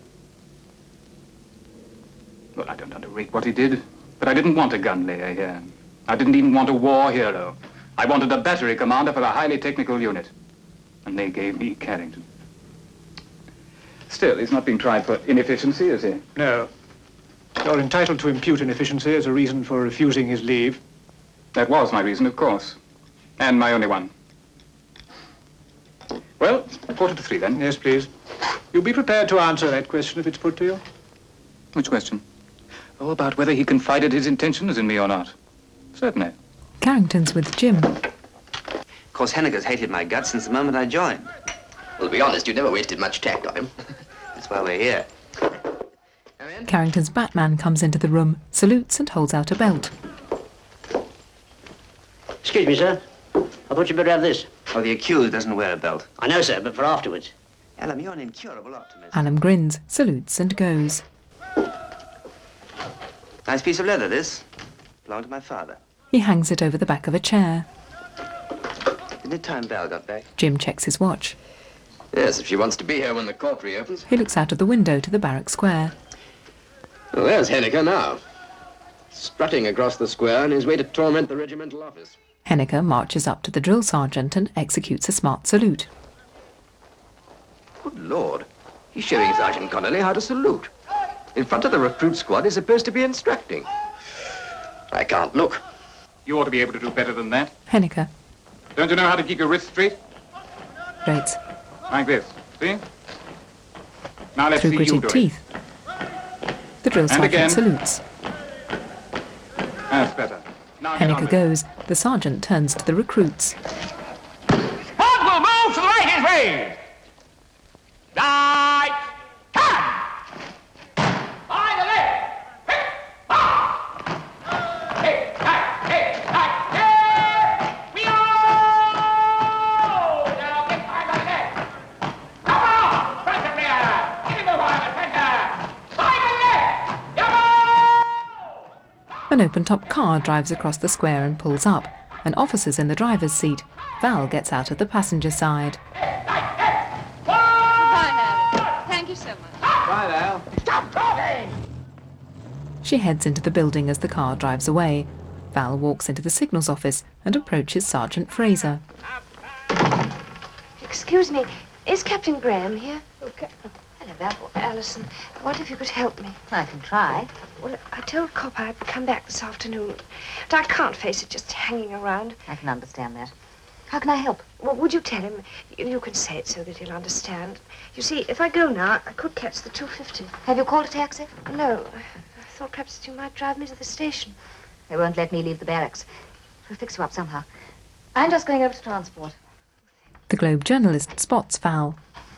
Well, I don't underrate what he did, but I didn't want a gun layer here. I didn't even want a war hero. I wanted a battery commander for a highly technical unit. And they gave me Carrington. Still, he's not being tried for inefficiency, is he? No. You're entitled to impute inefficiency as a reason for refusing his leave. That was my reason, of course. And my only one. Well, quarter to three, then. Yes, please. You'll be prepared to answer that question if it's put to you. Which question? Oh, about whether he confided his intentions in me or not. Certainly. Carrington's with Jim. Of course, Henniker's hated my guts since the moment I joined. Well, to be honest, you never wasted much tact on him. That's why we're here. Uh, Carrington's Batman comes into the room, salutes and holds out a belt. Excuse me, sir. I thought you'd better have this. Oh, the accused doesn't wear a belt. I know, sir, but for afterwards. Alum, you're an incurable optimist. Alum grins, salutes and goes. Nice piece of leather, this. Belonged to my father. He hangs it over the back of a chair. Isn't it time Belle got back? Jim checks his watch. Yes, if she wants to be here when the court reopens. He looks out of the window to the barrack square. Well, there's Henniker now. Strutting across the square on his way to torment the regimental office. Henniker marches up to the drill sergeant and executes a smart salute. Good Lord. He's showing Sergeant Connolly how to salute. In front of the recruit squad he's supposed to be instructing. I can't look. You ought to be able to do better than that. Henniker. Don't you know how to keep your wrists straight? Rates. Like this. See? Now let's Through see you gritted do teeth. The drill And sergeant again. salutes. it. That's better. Now get on Henniker with it. goes. The sergeant turns to the recruits. Squad will move to the right his way. Right. Turn. By the left. Hip. Ah. Hip. Tack. Hip. Tack. Hip. We all. Now get by the left. Come on. Front and rear. Give him a while at center. By the left. Come on. An open-top car drives across the square and pulls up. An officer's in the driver's seat. Val gets out at the passenger side. Thank you so much. Right, Al. Stop talking. She heads into the building as the car drives away. Val walks into the signals office and approaches Sergeant Fraser. Excuse me, is Captain Graham here? Okay. Hello, Val. Alison, I wonder if you could help me. I can try. Well, I told Copper I'd come back this afternoon, but I can't face it just hanging around. I can understand that. How can I help? Well, would you tell him? You, you can say it so that he'll understand. You see, if I go now, I could catch the two fifty. Have you called a taxi? No. I thought perhaps you might drive me to the station. They won't let me leave the barracks. We'll fix you up somehow. I'm just going over to transport. The Globe journalist spots Val.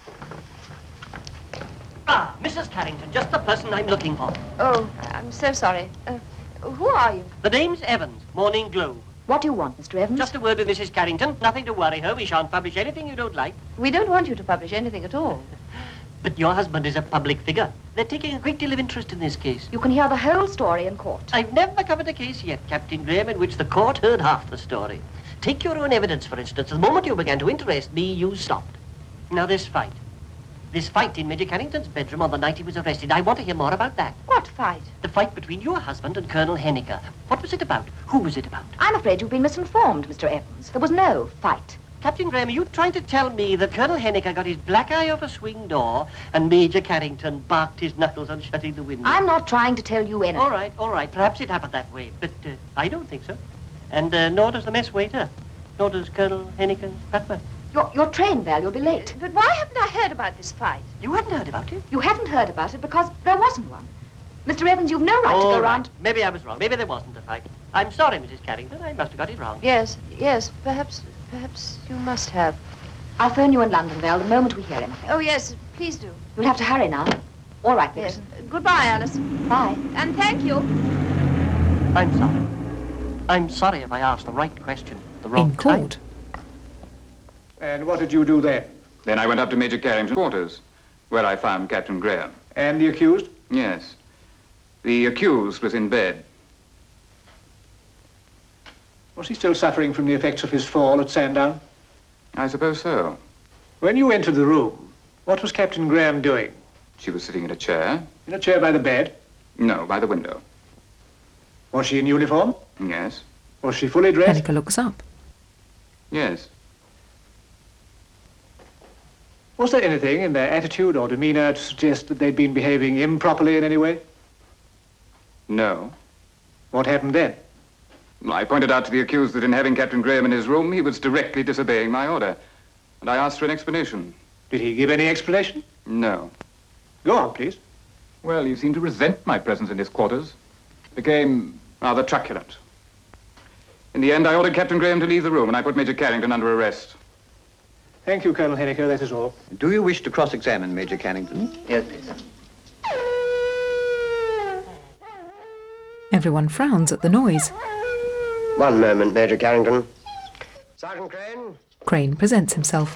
Ah, Missus Carrington, just the person I'm looking for. Oh, I'm so sorry. Uh, who are you? The name's Evans, Morning Globe. What do you want, Mister Evans? Just a word with Missus Carrington. Nothing to worry her. We shan't publish anything you don't like. We don't want you to publish anything at all. But your husband is a public figure. They're taking a great deal of interest in this case. You can hear the whole story in court. I've never covered a case yet, Captain Graham, in which the court heard half the story. Take your own evidence, for instance. The moment you began to interest me, you stopped. Now, this fight. This fight in Major Carrington's bedroom on the night he was arrested. I want to hear more about that. What fight? The fight between your husband and Colonel Henniker. What was it about? Who was it about? I'm afraid you've been misinformed, Mister Evans. There was no fight. Captain Graham, are you trying to tell me that Colonel Henniker got his black eye off a swing door and Major Carrington barked his knuckles on shutting the window? I'm not trying to tell you anything. All right, all right. Perhaps it happened that way, but uh, I don't think so. And uh, nor does the mess waiter. Nor does Colonel Henniker's butler. Your, your train, Val, you'll be late. But why haven't I heard about this fight? You hadn't heard about it? You haven't heard about it because there wasn't one. Mister Evans, you've no right All to go right. round... Maybe I was wrong. Maybe there wasn't a fight. I'm sorry, Missus Carrington. I must have got it wrong. Yes, yes, perhaps, perhaps you must have. I'll phone you in London, Val, the moment we hear anything. Oh, yes, please do. You'll have to hurry now. All right, Yes. Vixen. Goodbye, Alice. Bye. And thank you. I'm sorry. I'm sorry if I asked the right question at the wrong In court. And what did you do then? Then I went up to Major Carrington's quarters, where I found Captain Graham. And the accused? Yes. The accused was in bed. Was he still suffering from the effects of his fall at Sandown? I suppose so. When you entered the room, what was Captain Graham doing? She was sitting in a chair. In a chair by the bed? No, by the window. Was she in uniform? Yes. Was she fully dressed? Henniker looks up. Yes. Was there anything in their attitude or demeanor to suggest that they'd been behaving improperly in any way? No. What happened then? I pointed out to the accused that in having Captain Graham in his room, he was directly disobeying my order. And I asked for an explanation. Did he give any explanation? No. Go on, please. Well, he seemed to resent my presence in his quarters. Became rather truculent. In the end, I ordered Captain Graham to leave the room, and I put Major Carrington under arrest. Thank you, Colonel Henniker, that is all. Do you wish to cross-examine Major Carrington? Yes, please. Everyone frowns at the noise. One moment, Major Carrington. Sergeant Crane. Crane presents himself.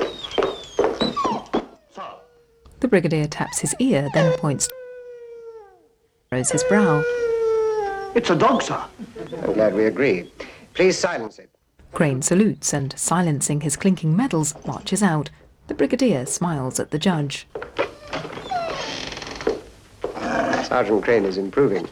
The Brigadier taps his ear, then points, furrows his brow. It's a dog, sir. I'm glad we agree. Please silence it. Crane salutes and, silencing his clinking medals, marches out. The Brigadier smiles at the judge. Sergeant Crane is improving.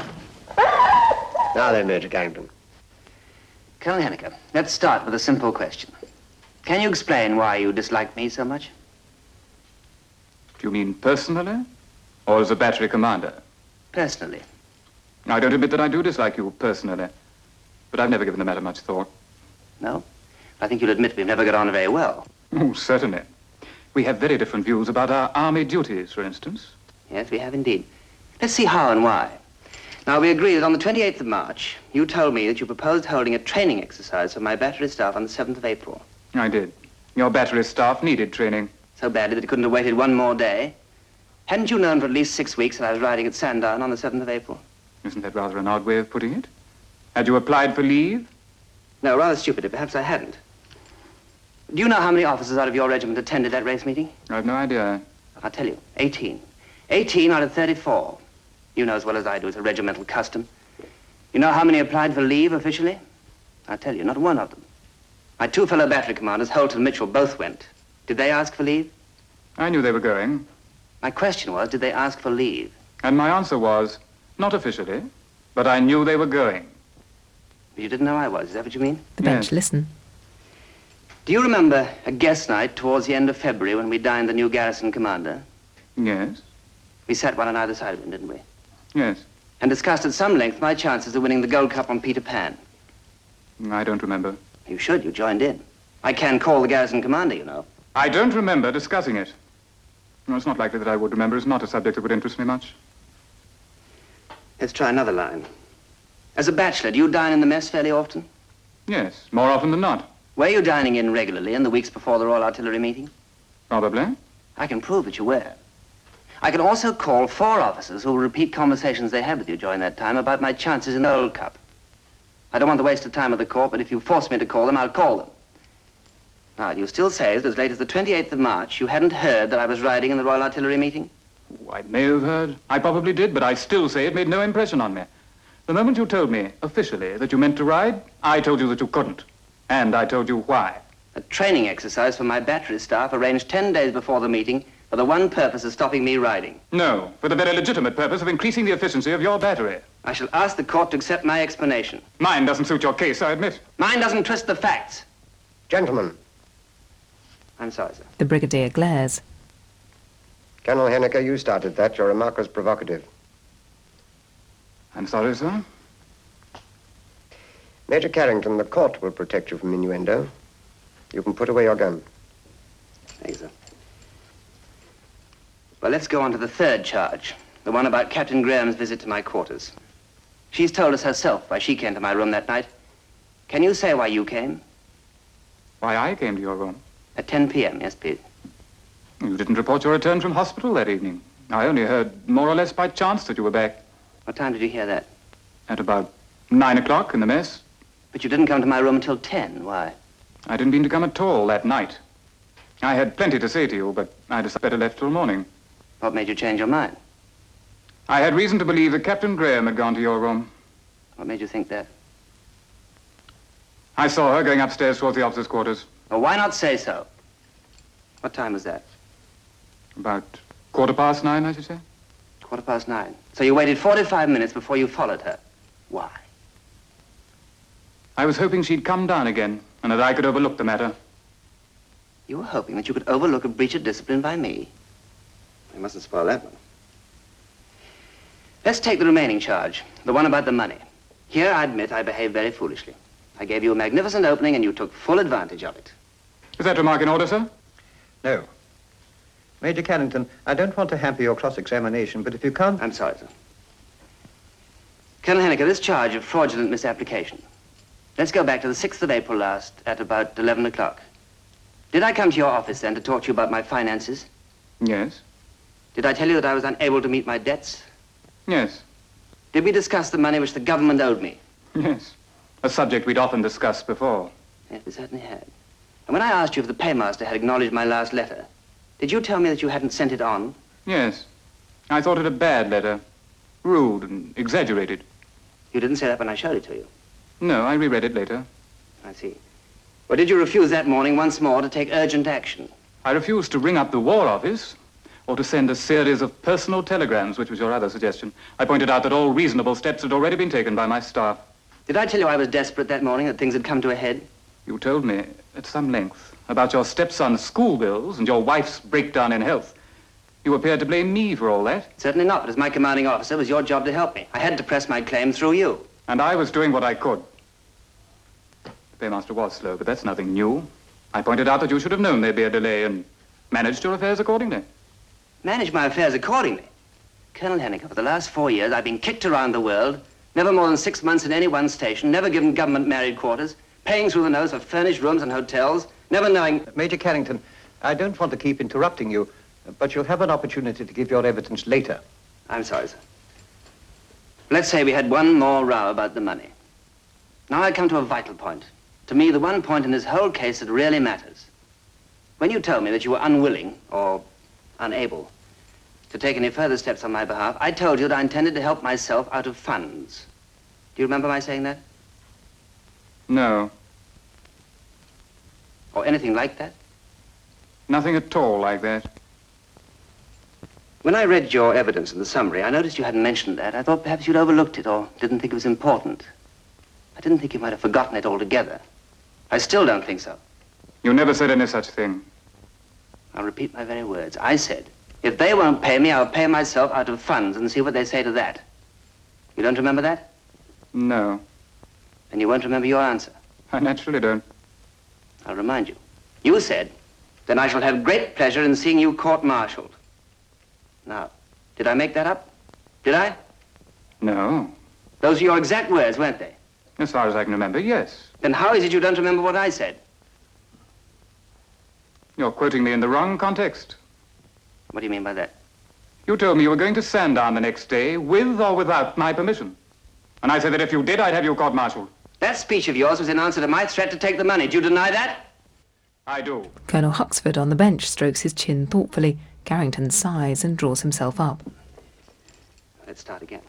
Now then, Major Carrington. Colonel Henniker, let's start with a simple question. Can you explain why you dislike me so much? Do you mean personally, or as a battery commander? Personally. I don't admit that I do dislike you personally, but I've never given the matter much thought. No? I think you'll admit we've never got on very well. Oh, certainly. We have very different views about our army duties, for instance. Yes, we have indeed. Let's see how and why. Now, we agree that on the twenty-eighth of March, you told me that you proposed holding a training exercise for my battery staff on the seventh of April. I did. Your battery staff needed training. So badly that it couldn't have waited one more day. Hadn't you known for at least six weeks that I was riding at Sandown on the seventh of April? Isn't that rather an odd way of putting it? Had you applied for leave? No, rather stupidly. Perhaps I hadn't. Do you know how many officers out of your regiment attended that race meeting? I've no idea. I'll tell you. eighteen. eighteen out of thirty-four. You know as well as I do, it's a regimental custom. You know how many applied for leave officially? I'll tell you, not one of them. My two fellow battery commanders, Holt and Mitchell, both went. Did they ask for leave? I knew they were going. My question was, did they ask for leave? And my answer was, not officially, but I knew they were going. You didn't know I was, is that what you mean? The bench listen. Do you remember a guest night towards the end of February when we dined the new garrison commander? Yes. We sat one on either side of him, didn't we? Yes. And discussed at some length my chances of winning the Gold Cup on Peter Pan. I don't remember. You should. You joined in. I can call the garrison commander, you know. I don't remember discussing it. Well, it's not likely that I would remember. It's not a subject that would interest me much. Let's try another line. As a bachelor, do you dine in the mess fairly often? Yes, more often than not. Were you dining in regularly in the weeks before the Royal Artillery meeting? Probably. I can prove that you were. I can also call four officers who will repeat conversations they had with you during that time about my chances in the Gold Cup. I don't want to waste the time of the court, but if you force me to call them, I'll call them. Now, you still say that as late as the twenty-eighth of March, you hadn't heard that I was riding in the Royal Artillery meeting? Oh, I may have heard. I probably did, but I still say it made no impression on me. The moment you told me, officially, that you meant to ride, I told you that you couldn't. And I told you why. A training exercise for my battery staff arranged ten days before the meeting for the one purpose of stopping me riding. No, for the very legitimate purpose of increasing the efficiency of your battery. I shall ask the court to accept my explanation. Mine doesn't suit your case, I admit. Mine doesn't twist the facts. Gentlemen. I'm sorry, sir. The Brigadier glares. Colonel Henniker, you started that. Your remark was provocative. I'm sorry, sir. Major Carrington, the court will protect you from innuendo. You can put away your gun. Thank you, sir. Well, let's go on to the third charge, the one about Captain Graham's visit to my quarters. She's told us herself why she came to my room that night. Can you say why you came? Why I came to your room? At ten p m, yes, please. You didn't report your return from hospital that evening. I only heard more or less by chance that you were back. What time did you hear that? At about nine o'clock in the mess. But you didn't come to my room until ten. Why? I didn't mean to come at all that night. I had plenty to say to you, but I decided better left till morning. What made you change your mind? I had reason to believe that Captain Graham had gone to your room. What made you think that? I saw her going upstairs towards the officers' quarters. Well, why not say so? What time was that? About quarter past nine, I should say. Quarter past nine. So you waited forty-five minutes before you followed her. Why? I was hoping she'd come down again, and that I could overlook the matter. You were hoping that you could overlook a breach of discipline by me? You mustn't spoil that one. Let's take the remaining charge, the one about the money. Here, I admit I behaved very foolishly. I gave you a magnificent opening, and you took full advantage of it. Is that remark in order, sir? No. Major Carrington, I don't want to hamper your cross-examination, but if you can't... I'm sorry, sir. Colonel Henniker, this charge of fraudulent misapplication. Let's go back to the sixth of April last at about eleven o'clock. Did I come to your office then to talk to you about my finances? Yes. Did I tell you that I was unable to meet my debts? Yes. Did we discuss the money which the government owed me? Yes. A subject we'd often discussed before. Yes, we certainly had. And when I asked you if the paymaster had acknowledged my last letter, did you tell me that you hadn't sent it on? Yes. I thought it a bad letter. Rude and exaggerated. You didn't say that when I showed it to you. No, I reread it later. I see. Well, did you refuse that morning once more to take urgent action? I refused to ring up the War Office or to send a series of personal telegrams, which was your other suggestion. I pointed out that all reasonable steps had already been taken by my staff. Did I tell you I was desperate that morning, that things had come to a head? You told me at some length about your stepson's school bills and your wife's breakdown in health. You appeared to blame me for all that. Certainly not, but as my commanding officer, it was your job to help me. I had to press my claim through you. And I was doing what I could. The paymaster was slow, but that's nothing new. I pointed out that you should have known there'd be a delay and managed your affairs accordingly. Manage my affairs accordingly? Colonel Henniker, for the last four years, I've been kicked around the world, never more than six months in any one station, never given government married quarters, paying through the nose for furnished rooms and hotels, never knowing... Major Carrington, I don't want to keep interrupting you, but you'll have an opportunity to give your evidence later. I'm sorry, sir. Let's say we had one more row about the money. Now I come to a vital point. To me, the one point in this whole case that really matters. When you told me that you were unwilling, or unable, to take any further steps on my behalf, I told you that I intended to help myself out of funds. Do you remember my saying that? No. Or anything like that? Nothing at all like that. When I read your evidence in the summary, I noticed you hadn't mentioned that. I thought perhaps you'd overlooked it or didn't think it was important. I didn't think you might have forgotten it altogether. I still don't think so. You never said any such thing. I'll repeat my very words. I said, if they won't pay me, I'll pay myself out of funds and see what they say to that. You don't remember that? No. Then you won't remember your answer. I naturally don't. I'll remind you. You said, then I shall have great pleasure in seeing you court-martialed. Now, did I make that up? Did I? No. Those were your exact words, weren't they? As far as I can remember, yes. Then how is it you don't remember what I said? You're quoting me in the wrong context. What do you mean by that? You told me you were going to Sandown the next day, with or without my permission. And I said that if you did, I'd have you court-martialed. That speech of yours was in answer to my threat to take the money. Do you deny that? I do. Colonel Huxford on the bench strokes his chin thoughtfully. Carrington sighs and draws himself up. Let's start again.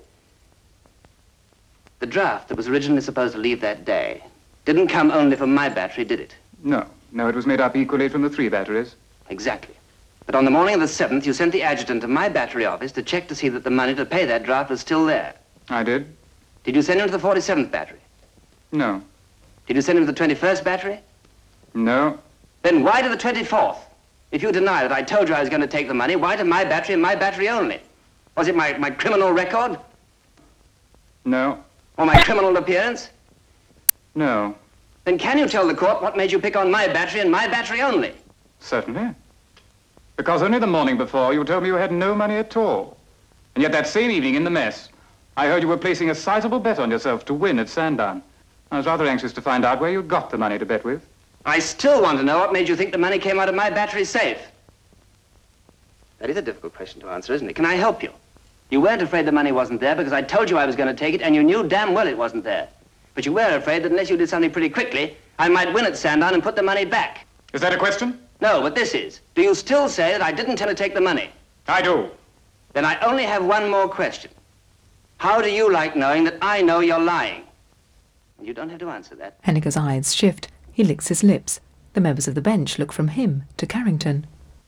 The draft that was originally supposed to leave that day didn't come only from my battery, did it? No. No, it was made up equally from the three batteries. Exactly. But on the morning of the seventh, you sent the adjutant to my battery office to check to see that the money to pay that draft was still there. I did. Did you send him to the forty-seventh battery? No. Did you send him to the twenty-first battery? No. Then why to the twenty-fourth? If you deny that I told you I was going to take the money, why to my battery and my battery only? Was it my, my criminal record? No. Or my criminal appearance? No. Then can you tell the court what made you pick on my battery and my battery only? Certainly. Because only the morning before you told me you had no money at all. And yet that same evening in the mess, I heard you were placing a sizable bet on yourself to win at Sandown. I was rather anxious to find out where you got the money to bet with. I still want to know what made you think the money came out of my battery safe. That is a difficult question to answer, isn't it? Can I help you? You weren't afraid the money wasn't there because I told you I was going to take it and you knew damn well it wasn't there. But you were afraid that unless you did something pretty quickly, I might win at Sandown and put the money back. Is that a question? No, but this is. Do you still say that I didn't intend to take the money? I do. Then I only have one more question. How do you like knowing that I know you're lying? You don't have to answer that. Henniker's eyes shift. He licks his lips. The members of the bench look from him to Carrington.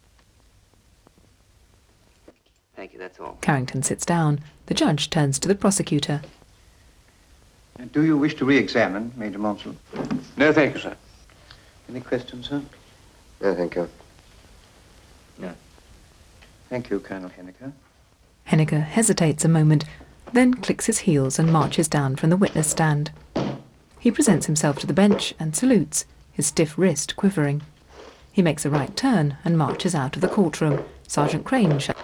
Thank you, that's all. Carrington sits down. The judge turns to the prosecutor. Do you wish to re-examine, Major Monsell? No, thank you, sir. Any questions, sir? No, thank you. No. Thank you, Colonel Henniker. Henniker hesitates a moment, then clicks his heels and marches down from the witness stand. He presents himself to the bench and salutes, his stiff wrist quivering. He makes a right turn and marches out of the courtroom. Sergeant Crane shut...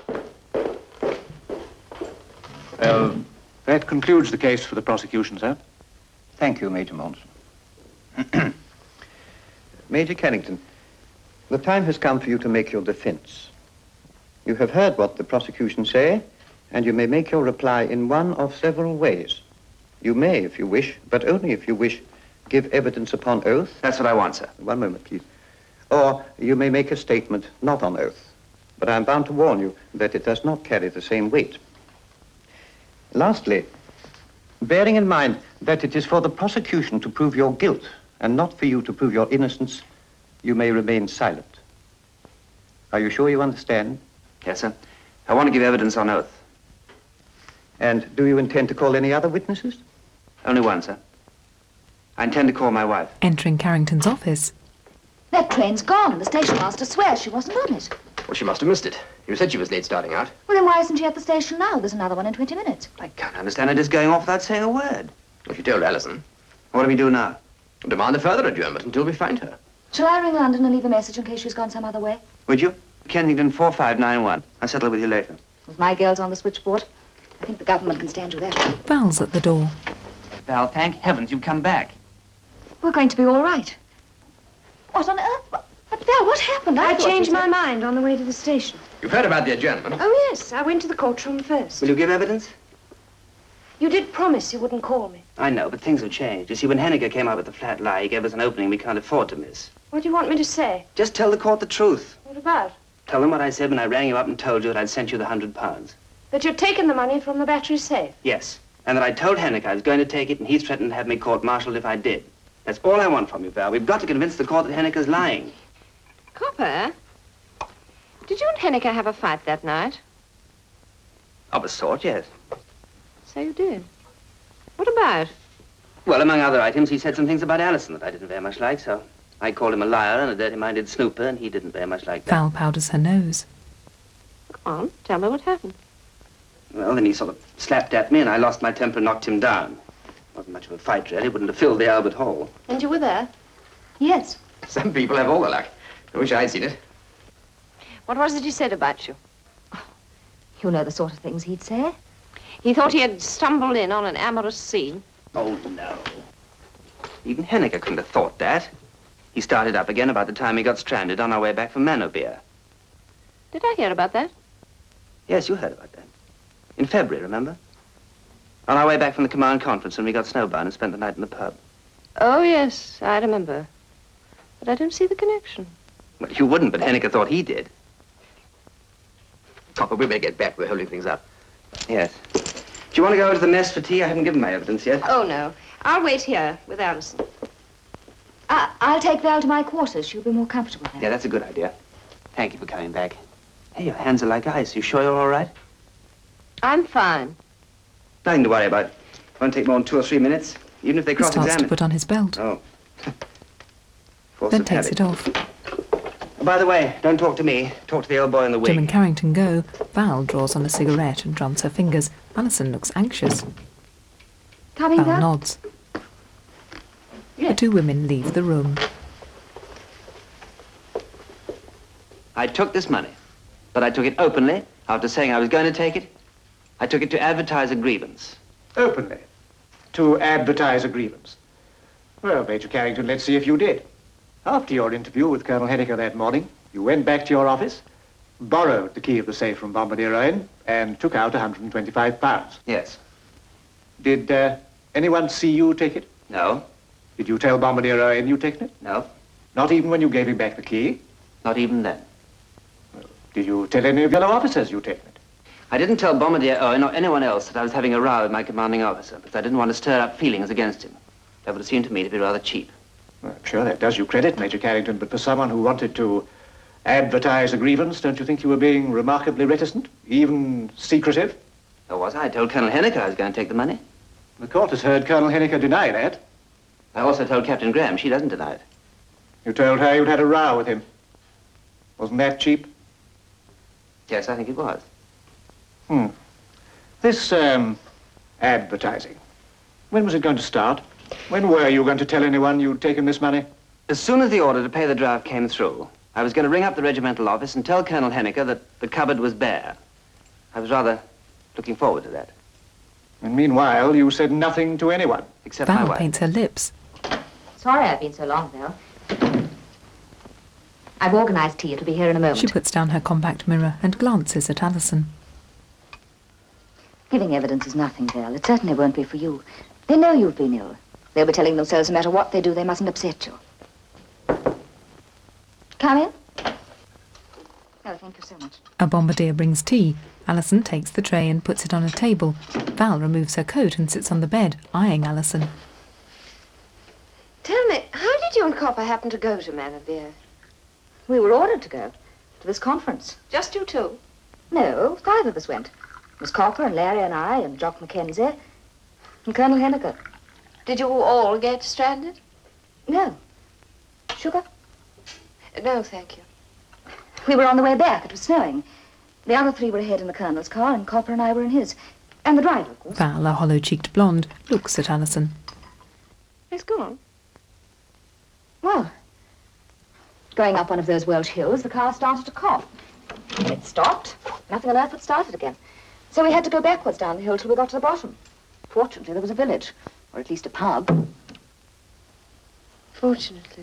Well, that concludes the case for the prosecution, sir. Thank you, Major Monson. Major Carrington, the time has come for you to make your defense. You have heard what the prosecution say, and you may make your reply in one of several ways. You may, if you wish, but only if you wish, give evidence upon oath. That's what I want, sir. One moment, please. Or you may make a statement not on oath, but I am bound to warn you that it does not carry the same weight. Lastly, bearing in mind that it is for the prosecution to prove your guilt and not for you to prove your innocence, you may remain silent. Are you sure you understand? Yes, sir. I want to give evidence on oath. And do you intend to call any other witnesses? Only one, sir. I intend to call my wife. Entering Carrington's office. That train's gone. The station master swears she wasn't on it. Well, she must have missed it. You said she was late starting out. Well, then why isn't she at the station now? There's another one in twenty minutes. I can't understand her just going off without saying a word. Well, she told Alison. What do we do now? Demand a further adjournment until we find her. Shall I ring London and leave a message in case she's gone some other way? Would you? Kensington four five nine one. I'll settle with you later. With my girls on the switchboard, I think the government can stand you that. Val's at the door. Val, thank heavens you've come back. We're going to be all right. What on earth? But Val, what happened? I, I thought changed you my said- mind on the way to the station. You've heard about the adjournment? Oh, yes. I went to the courtroom first. Will you give evidence? You did promise you wouldn't call me. I know, but things have changed. You see, when Henniker came out with the flat lie, he gave us an opening we can't afford to miss. What do you want me to say? Just tell the court the truth. What about? Tell them what I said when I rang you up and told you that I'd sent you the hundred pounds. That you'd taken the money from the battery safe. Yes, and that I told Henniker I was going to take it, and he threatened to have me court-martialed if I did. That's all I want from you, Val. We've got to convince the court that Henniker's lying. Copper, did you and Henniker have a fight that night? Of a sort, yes. So you did. What about? Well, among other items, he said some things about Alison that I didn't very much like, so I called him a liar and a dirty-minded snooper, and he didn't very much like that. Val powders her nose. Come on, tell me what happened. Well, then he sort of slapped at me, and I lost my temper and knocked him down. Wasn't much of a fight, really. Wouldn't have filled the Albert Hall. And you were there? Yes. Some people have all the luck. I wish I'd seen it. What was it he said about you? You know the sort of things he'd say. He thought he had stumbled in on an amorous scene. Oh, no. Even Henniker couldn't have thought that. He started up again about the time he got stranded on our way back from Manobia. Did I hear about that? Yes, you heard about that. In February, remember? On our way back from the command conference when we got snowbound and spent the night in the pub. Oh, yes, I remember. But I don't see the connection. Well, you wouldn't, but Henniker thought he did. Copper, we better get back. We're holding things up. Yes. Do you want to go over to the mess for tea? I haven't given my evidence yet. Oh, no. I'll wait here with Alison. I I'll take Val to my quarters. She'll be more comfortable there. Yeah, that's a good idea. Thank you for coming back. Hey, your hands are like ice. You sure you're all right? I'm fine. Nothing to worry about. It won't take more than two or three minutes, even if they He starts to cross-examine. put on his belt. Oh. Force Then of takes habit. it off. Oh, by the way, don't talk to me. Talk to the old boy in the Jim wig. and Carrington go. Val draws on a cigarette and drums her fingers. Alison looks anxious. Coming, Val Val? nods. The two women leave the room. I took this money, but I took it openly after saying I was going to take it. I took it to advertise a grievance. Openly. To advertise a grievance. Well, Major Carrington, let's see if you did. After your interview with Colonel Henniker that morning, you went back to your office, borrowed the key of the safe from Bombardier Owen, and took out one hundred twenty-five pounds. Yes. Did uh, anyone see you take it? No. Did you tell Bombardier Owen you'd taken it? No. Not even when you gave him back the key? Not even then. Did you tell any of your other officers you'd taken it? I didn't tell Bombardier Owen or anyone else that I was having a row with my commanding officer, because I didn't want to stir up feelings against him. That would have seemed to me to be rather cheap. Well, I'm sure that does you credit, Major Carrington, but for someone who wanted to advertise a grievance, don't you think you were being remarkably reticent, even secretive? Or was I? I told Colonel Henniker I was going to take the money. The court has heard Colonel Henniker deny that. I also told Captain Graham. She doesn't deny it. You told her you'd had a row with him. Wasn't that cheap? Yes, I think it was. Hmm. This, um, advertising, when was it going to start? When were you going to tell anyone you'd taken this money? As soon as the order to pay the draft came through, I was going to ring up the regimental office and tell Colonel Henniker that the cupboard was bare. I was rather looking forward to that. And meanwhile, you said nothing to anyone. Except my Val wife. paints her lips. Sorry I've been so long, Val. I've organised tea. It'll be here in a moment. She puts down her compact mirror and glances at Alison. Giving evidence is nothing, Val. It certainly won't be for you. They know you've been ill. They'll be telling themselves no matter what they do, they mustn't upset you. Come in. Oh, thank you so much. A bombardier brings tea. Alison takes the tray and puts it on a table. Val removes her coat and sits on the bed, eyeing Alison. Tell me, how did you and Copper happen to go to Manorbier? We were ordered to go to this conference. Just you two? No, five of us went. Miss Copper and Larry and I and Jock Mackenzie and Colonel Henniker. Did you all get stranded? No. Sugar? No, thank you. We were on the way back. It was snowing. The other three were ahead in the Colonel's car, and Copper and I were in his. And the driver, of course. Val, a hollow-cheeked blonde, looks at Alison. Yes, go on. Well, going up one of those Welsh hills, the car started to cough. It stopped. Nothing on earth would start it again. So we had to go backwards down the hill till we got to the bottom. Fortunately, there was a village, or at least a pub. Fortunately.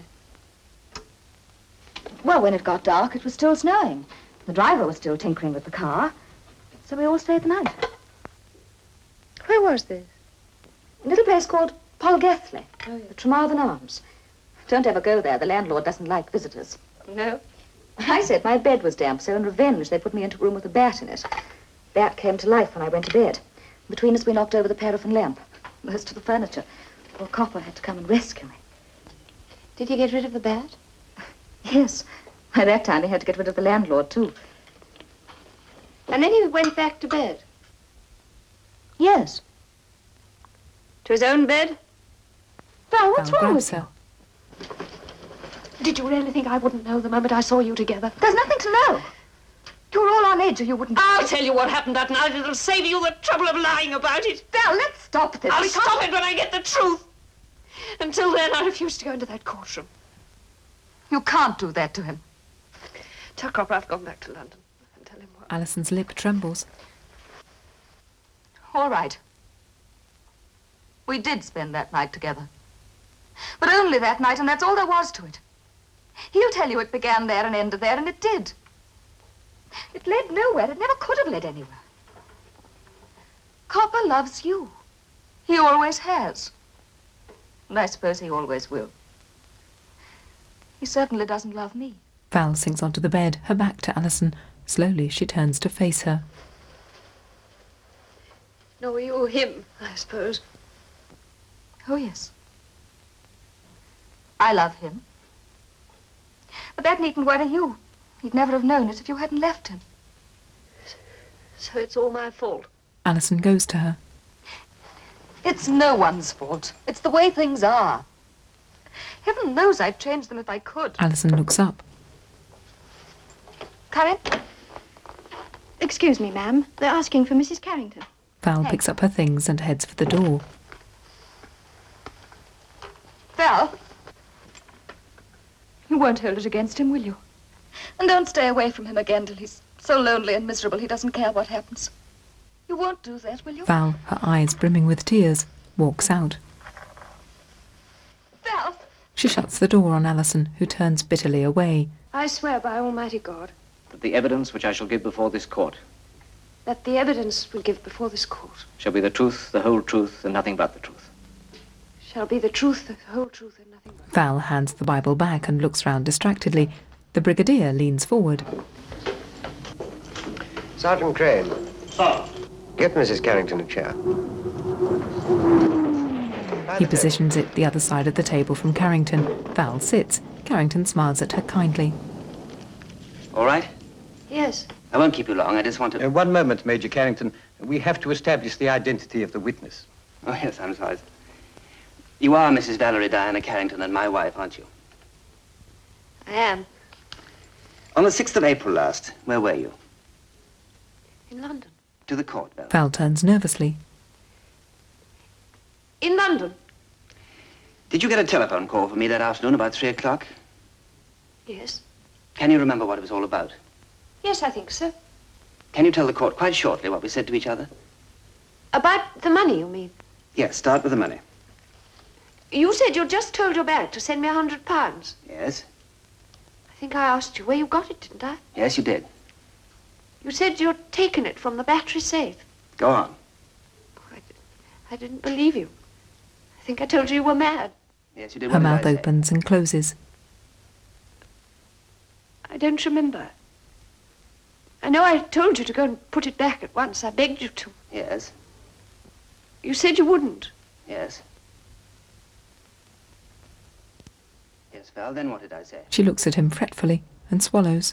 Well, when it got dark, it was still snowing. The driver was still tinkering with the car. So we all stayed the night. Where was this? A little place called Polgethley, Oh, yes. the Tremavan Arms. Don't ever go there. The landlord doesn't like visitors. No? I said my bed was damp, so in revenge they put me into a room with a bat in it. Bat came to life when I went to bed. Between us, we knocked over the paraffin lamp. Most of the furniture. Poor Copper had to come and rescue me. Did you get rid of the bat? Yes. By that time, he had to get rid of the landlord, too. And then he went back to bed? Yes. To his own bed? Val, what's Val wrong with grabs you? her. Did you really think I wouldn't know the moment I saw you together? There's nothing to know. You were all on edge or you wouldn't... I'll tell you what happened that night. It'll save you the trouble of lying about it. Val, let's stop this. I'll We can't- stop it when I get the truth. Until then, I refuse to go into that courtroom. You can't do that to him. Tell Copper I've gone back to London and tell him what... Alison's lip trembles. All right. We did spend that night together. But only that night, and that's all there was to it. He'll tell you it began there and ended there, and it did. It led nowhere. It never could have led anywhere. Copper loves you. He always has. And I suppose he always will. He certainly doesn't love me. Val sinks onto the bed, her back to Alison. Slowly, she turns to face her. No, you him, I suppose. Oh, yes. I love him. But that needn't worry you. He'd never have known it if you hadn't left him. So it's all my fault. Alison goes to her. It's no one's fault. It's the way things are. Heaven knows I'd change them if I could. Alison looks up. Come in. Excuse me, ma'am. They're asking for Missus Carrington. Val picks up her things and heads for the door. Val, you won't hold it against him, will you? And don't stay away from him again till he's so lonely and miserable he doesn't care what happens. You won't do that, will you? Val, her eyes brimming with tears, walks out. Val! She shuts the door on Alison, who turns bitterly away. I swear by Almighty God That the evidence which I shall give before this court that the evidence will give before this court shall be the truth, the whole truth, and nothing but the truth. shall be the truth, the whole truth, and nothing but... Val hands the Bible back and looks round distractedly. The brigadier leans forward. Sergeant Crane. Sir. Get Missus Carrington a chair. He positions it the other side of the table from Carrington. Val sits. Carrington smiles at her kindly. All right? Yes. I won't keep you long. I just want to... Uh, one moment, Major Carrington. We have to establish the identity of the witness. Oh, yes, I'm sorry. You are Missus Valerie Diana Carrington and my wife, aren't you? I am. On the sixth of April last, where were you? In London. To the court, Val. Val turns nervously. In London? Did you get a telephone call from me that afternoon about three o'clock? Yes. Can you remember what it was all about? Yes, I think so. Can you tell the court quite shortly what we said to each other? About the money, you mean? Yes, start with the money. You said you'd just told your bank to send me a hundred pounds. Yes? I think I asked you where you got it, didn't I? Yes, you did. You said you'd taken it from the battery safe. Go on. I didn't believe you. I think I told you you were mad. Yes, you did. Her What did I mouth say? opens and closes. I don't remember. I know I told you to go and put it back at once. I begged you to. Yes, You said you wouldn't. yes. Yes, Val, then what did I say? She looks at him fretfully and swallows.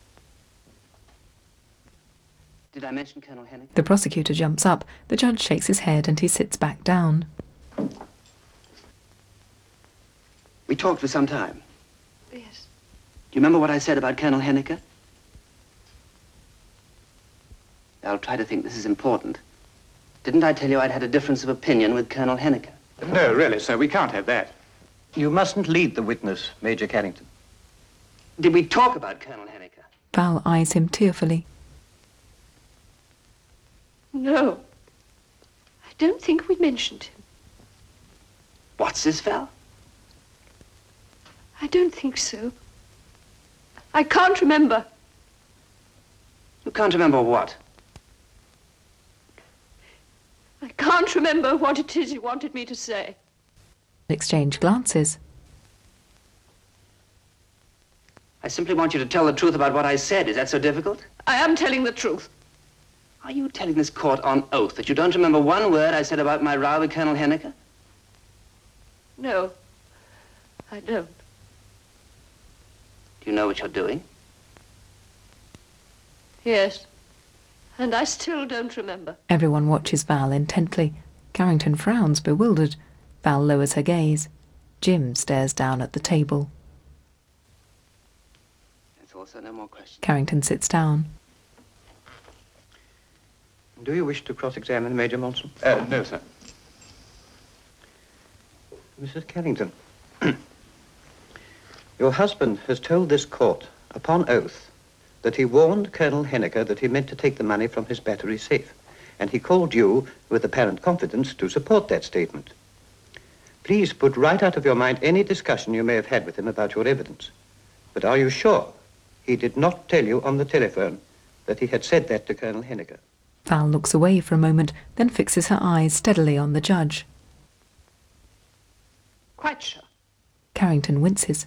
Did I mention Colonel Henniker? The prosecutor jumps up. The judge shakes his head and he sits back down. We talked for some time. Yes. Do you remember what I said about Colonel Henniker? I'll try to think this is important. Didn't I tell you I'd had a difference of opinion with Colonel Henniker? No, really, sir, we can't have that. You mustn't lead the witness, Major Carrington. Did we talk about Colonel Henniker? Val eyes him tearfully. No. I don't think we mentioned him. What's this, Val? I don't think so. I can't remember. You can't remember what? I can't remember what it is you wanted me to say. Exchange glances. I simply want you to tell the truth about what I said. Is that so difficult? I am telling the truth. Are you telling this court on oath that you don't remember one word I said about my row with Colonel Henniker? No, I don't. Do you know what you're doing? Yes. And I still don't remember. Everyone watches Val intently. Carrington frowns, bewildered. Val lowers her gaze. Jim stares down at the table. That's also no more questions. Carrington sits down. Do you wish to cross-examine Major Monson? Uh, no, sir. Missus Carrington, your husband has told this court, upon oath, that he warned Colonel Henniker that he meant to take the money from his battery safe, and he called you, with apparent confidence, to support that statement. Please put right out of your mind any discussion you may have had with him about your evidence. But are you sure he did not tell you on the telephone that he had said that to Colonel Henniker? Val looks away for a moment, then fixes her eyes steadily on the judge. Quite sure. Carrington winces.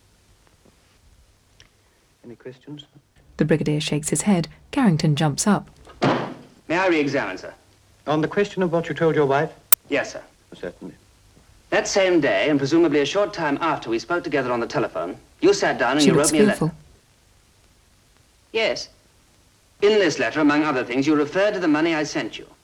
Any questions? The Brigadier shakes his head. Carrington jumps up. May I re-examine, sir? On the question of what you told your wife? Yes, sir. Certainly. That same day, and presumably a short time after we spoke together on the telephone, you sat down and She you looks wrote me a fearful. letter. Yes. In this letter, among other things, you referred to the money I sent you.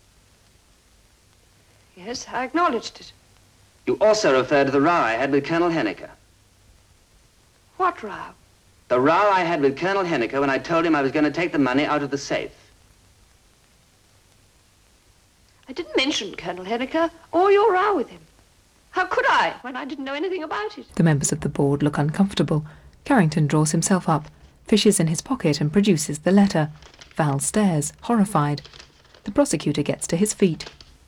Yes, I acknowledged it. You also referred to the row I had with Colonel Henniker. What row? The row I had with Colonel Henniker when I told him I was going to take the money out of the safe. I didn't mention Colonel Henniker or your row with him. How could I, when I didn't know anything about it? The members of the board look uncomfortable. Carrington draws himself up, fishes in his pocket and produces the letter. Val stares, horrified. The prosecutor gets to his feet.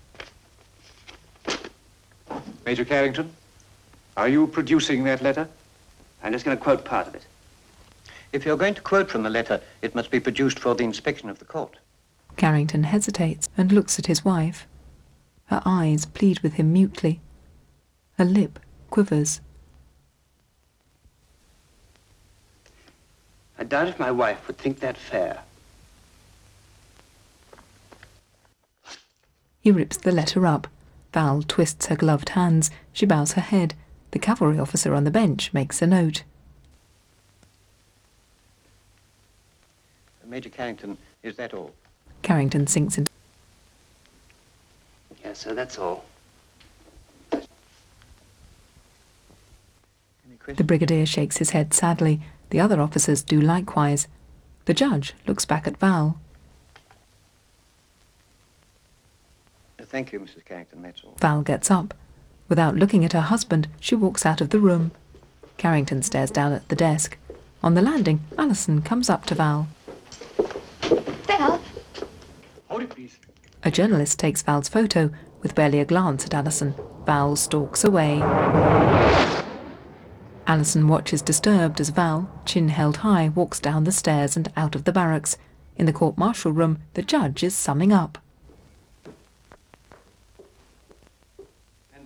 Major Carrington, are you producing that letter? I'm just going to quote part of it. If you're going to quote from the letter, it must be produced for the inspection of the court. Carrington hesitates and looks at his wife. Her eyes plead with him mutely. Her lip quivers. I doubt if my wife would think that fair. He rips the letter up. Val twists her gloved hands. She bows her head. The cavalry officer on the bench makes a note. Major Carrington, is that all? Carrington sinks in. Yes, sir, that's all. The Brigadier shakes his head sadly. The other officers do likewise. The judge looks back at Val. Thank you, Missus Carrington, that's all. Val gets up. Without looking at her husband, she walks out of the room. Carrington stares down at the desk. On the landing, Alison comes up to Val. Val? Hold it, please. A journalist takes Val's photo. With barely a glance at Alison, Val stalks away. Alison watches disturbed as Val, chin held high, walks down the stairs and out of the barracks. In the court-martial room, the judge is summing up.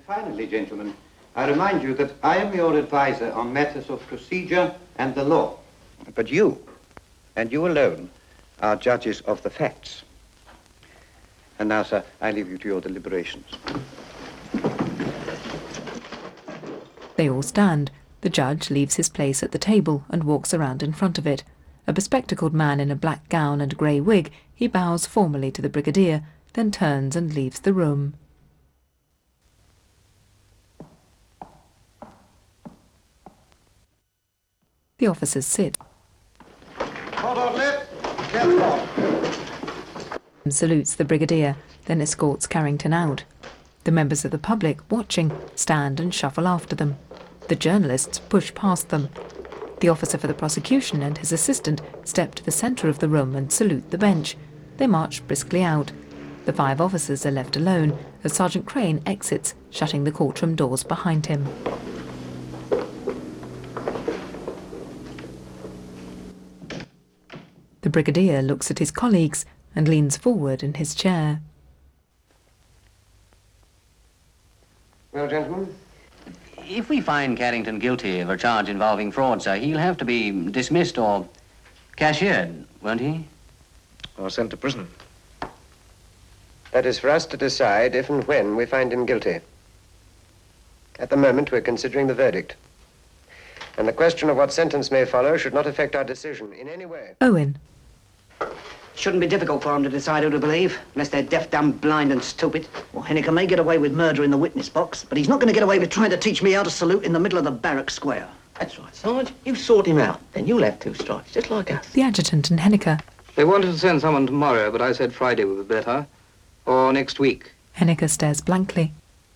Finally, gentlemen, I remind you that I am your advisor on matters of procedure and the law. But you, and you alone, are judges of the facts. And now, sir, I leave you to your deliberations. They all stand. The judge leaves his place at the table and walks around in front of it. A bespectacled man in a black gown and grey wig, he bows formally to the brigadier, then turns and leaves the room. The officers sit. Salutes the brigadier, then escorts Carrington out. The members of the public, watching, stand and shuffle after them. The journalists push past them. The officer for the prosecution and his assistant step to the centre of the room and salute the bench. They march briskly out. The five officers are left alone as Sergeant Crane exits, shutting the courtroom doors behind him. The brigadier looks at his colleagues and leans forward in his chair. Well, gentlemen? If we find Carrington guilty of a charge involving fraud, sir, he'll have to be dismissed or cashiered, won't he? Or sent to prison. That is for us to decide if and when we find him guilty. At the moment, we're considering the verdict. And the question of what sentence may follow should not affect our decision in any way. Owen. Shouldn't be difficult for them to decide who to believe, unless they're deaf, dumb, blind and stupid. Well, Henniker may get away with murder in the witness box, but he's not going to get away with trying to teach me how to salute in the middle of the barrack square. That's right, Sarge. You sought him out. Then you'll have two strikes, just like us. The adjutant and Henniker. They wanted to send someone tomorrow, but I said Friday would be better. Or next week. Henniker stares blankly.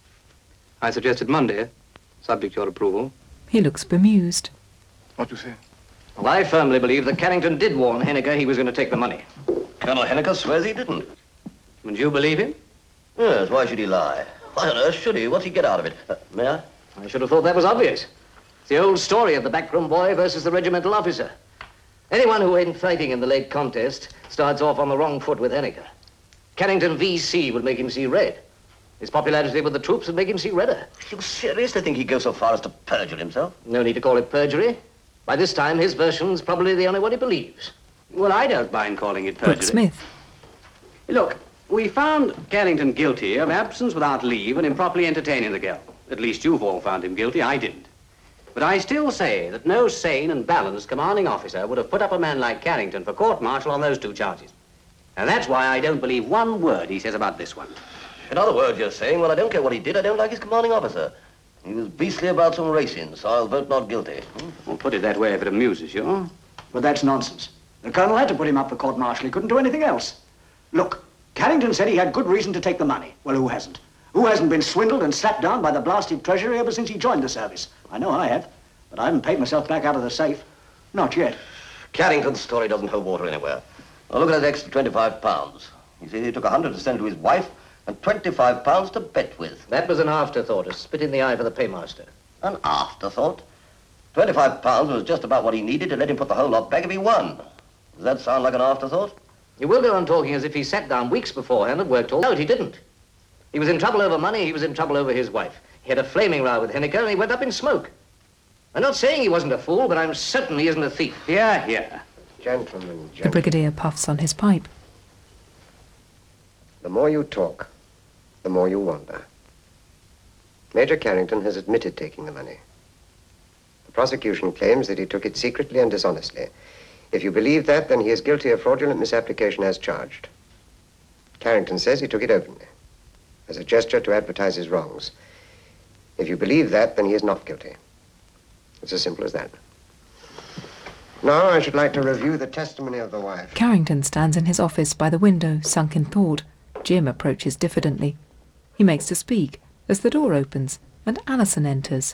I suggested Monday, subject to your approval. He looks bemused. What do you say? Well, I firmly believe that Carrington did warn Henniker he was going to take the money. Colonel Henniker swears he didn't. And you believe him? Yes, why should he lie? Why on earth should he? What's he get out of it? Uh, may I? I should have thought that was obvious. It's the old story of the backroom boy versus the regimental officer. Anyone who ain't fighting in the late contest starts off on the wrong foot with Henniker. Carrington V C would make him see red. His popularity with the troops would make him see redder. You seriously think he'd go so far as to perjure himself? No need to call it perjury. By this time, his version's probably the only one he believes. Well, I don't mind calling it perjury. Brooke Smith. Look, we found Carrington guilty of absence without leave and improperly entertaining the girl. At least you've all found him guilty. I didn't. But I still say that no sane and balanced commanding officer would have put up a man like Carrington for court-martial on those two charges. And that's why I don't believe one word he says about this one. In other words, you're saying, well, I don't care what he did, I don't like his commanding officer. He was beastly about some racing, so I'll vote not guilty. Hmm? Well, put it that way if it amuses you. But that's nonsense. The colonel had to put him up for court-martial. He couldn't do anything else. Look, Carrington said he had good reason to take the money. Well, who hasn't? Who hasn't been swindled and slapped down by the blasted treasury ever since he joined the service? I know I have, but I haven't paid myself back out of the safe. Not yet. Carrington's story doesn't hold water anywhere. Now, look at that extra twenty-five pounds. He said he took a hundred to send to his wife and twenty-five pounds to bet with. That was an afterthought, a spit in the eye for the paymaster. An afterthought? twenty-five pounds was just about what he needed to let him put the whole lot back if he won. Does that sound like an afterthought? You will go on talking as if he sat down weeks beforehand and worked all... No, he didn't. He was in trouble over money, he was in trouble over his wife. He had a flaming row with Henniker and he went up in smoke. I'm not saying he wasn't a fool, but I'm certain he isn't a thief. Yeah, yeah. Gentlemen, gentlemen. The brigadier puffs on his pipe. The more you talk, the more you wonder. Major Carrington has admitted taking the money. The prosecution claims that he took it secretly and dishonestly. If you believe that, then he is guilty of fraudulent misapplication as charged. Carrington says he took it openly, as a gesture to advertise his wrongs. If you believe that, then he is not guilty. It's as simple as that. Now I should like to review the testimony of the wife. Carrington stands in his office by the window, sunk in thought. Jim approaches diffidently. He makes to speak as the door opens and Alison enters.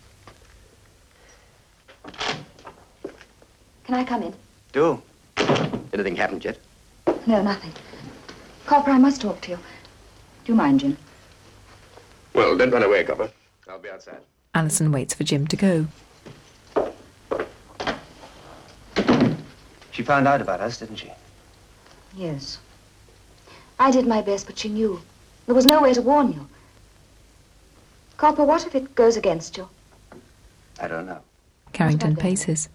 Can I come in? Do. Anything happened yet? No, nothing. Copper, I must talk to you. Do you mind, Jim? Well, don't run away, Copper. I'll be outside. Alison waits for Jim to go. She found out about us, didn't she? Yes. I did my best, but she knew. There was no way to warn you. Copper, what if it goes against you? I don't know. Carrington paces.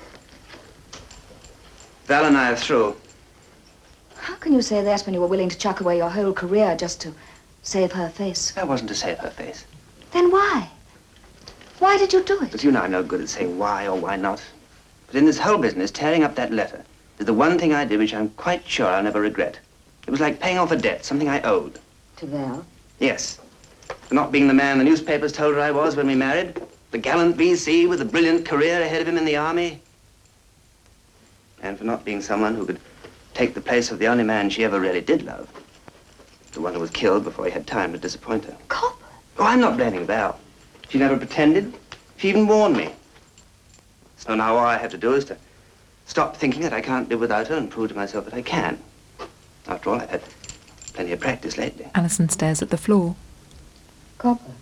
Val and I are through. How can you say that when you were willing to chuck away your whole career just to save her face? That wasn't to save her face. Then why? Why did you do it? But you know I'm no good at saying why or why not. But in this whole business, tearing up that letter is the one thing I did which I'm quite sure I'll never regret. It was like paying off a debt, something I owed. To Val? Yes. For not being the man the newspapers told her I was when we married. The gallant V C with a brilliant career ahead of him in the army. And for not being someone who could take the place of the only man she ever really did love. The one who was killed before he had time to disappoint her. Copper? Oh, I'm not blaming Val. She never pretended. She even warned me. So now all I have to do is to stop thinking that I can't live without her and prove to myself that I can. After all, I've had plenty of practice lately. Alison stares at the floor. Copper.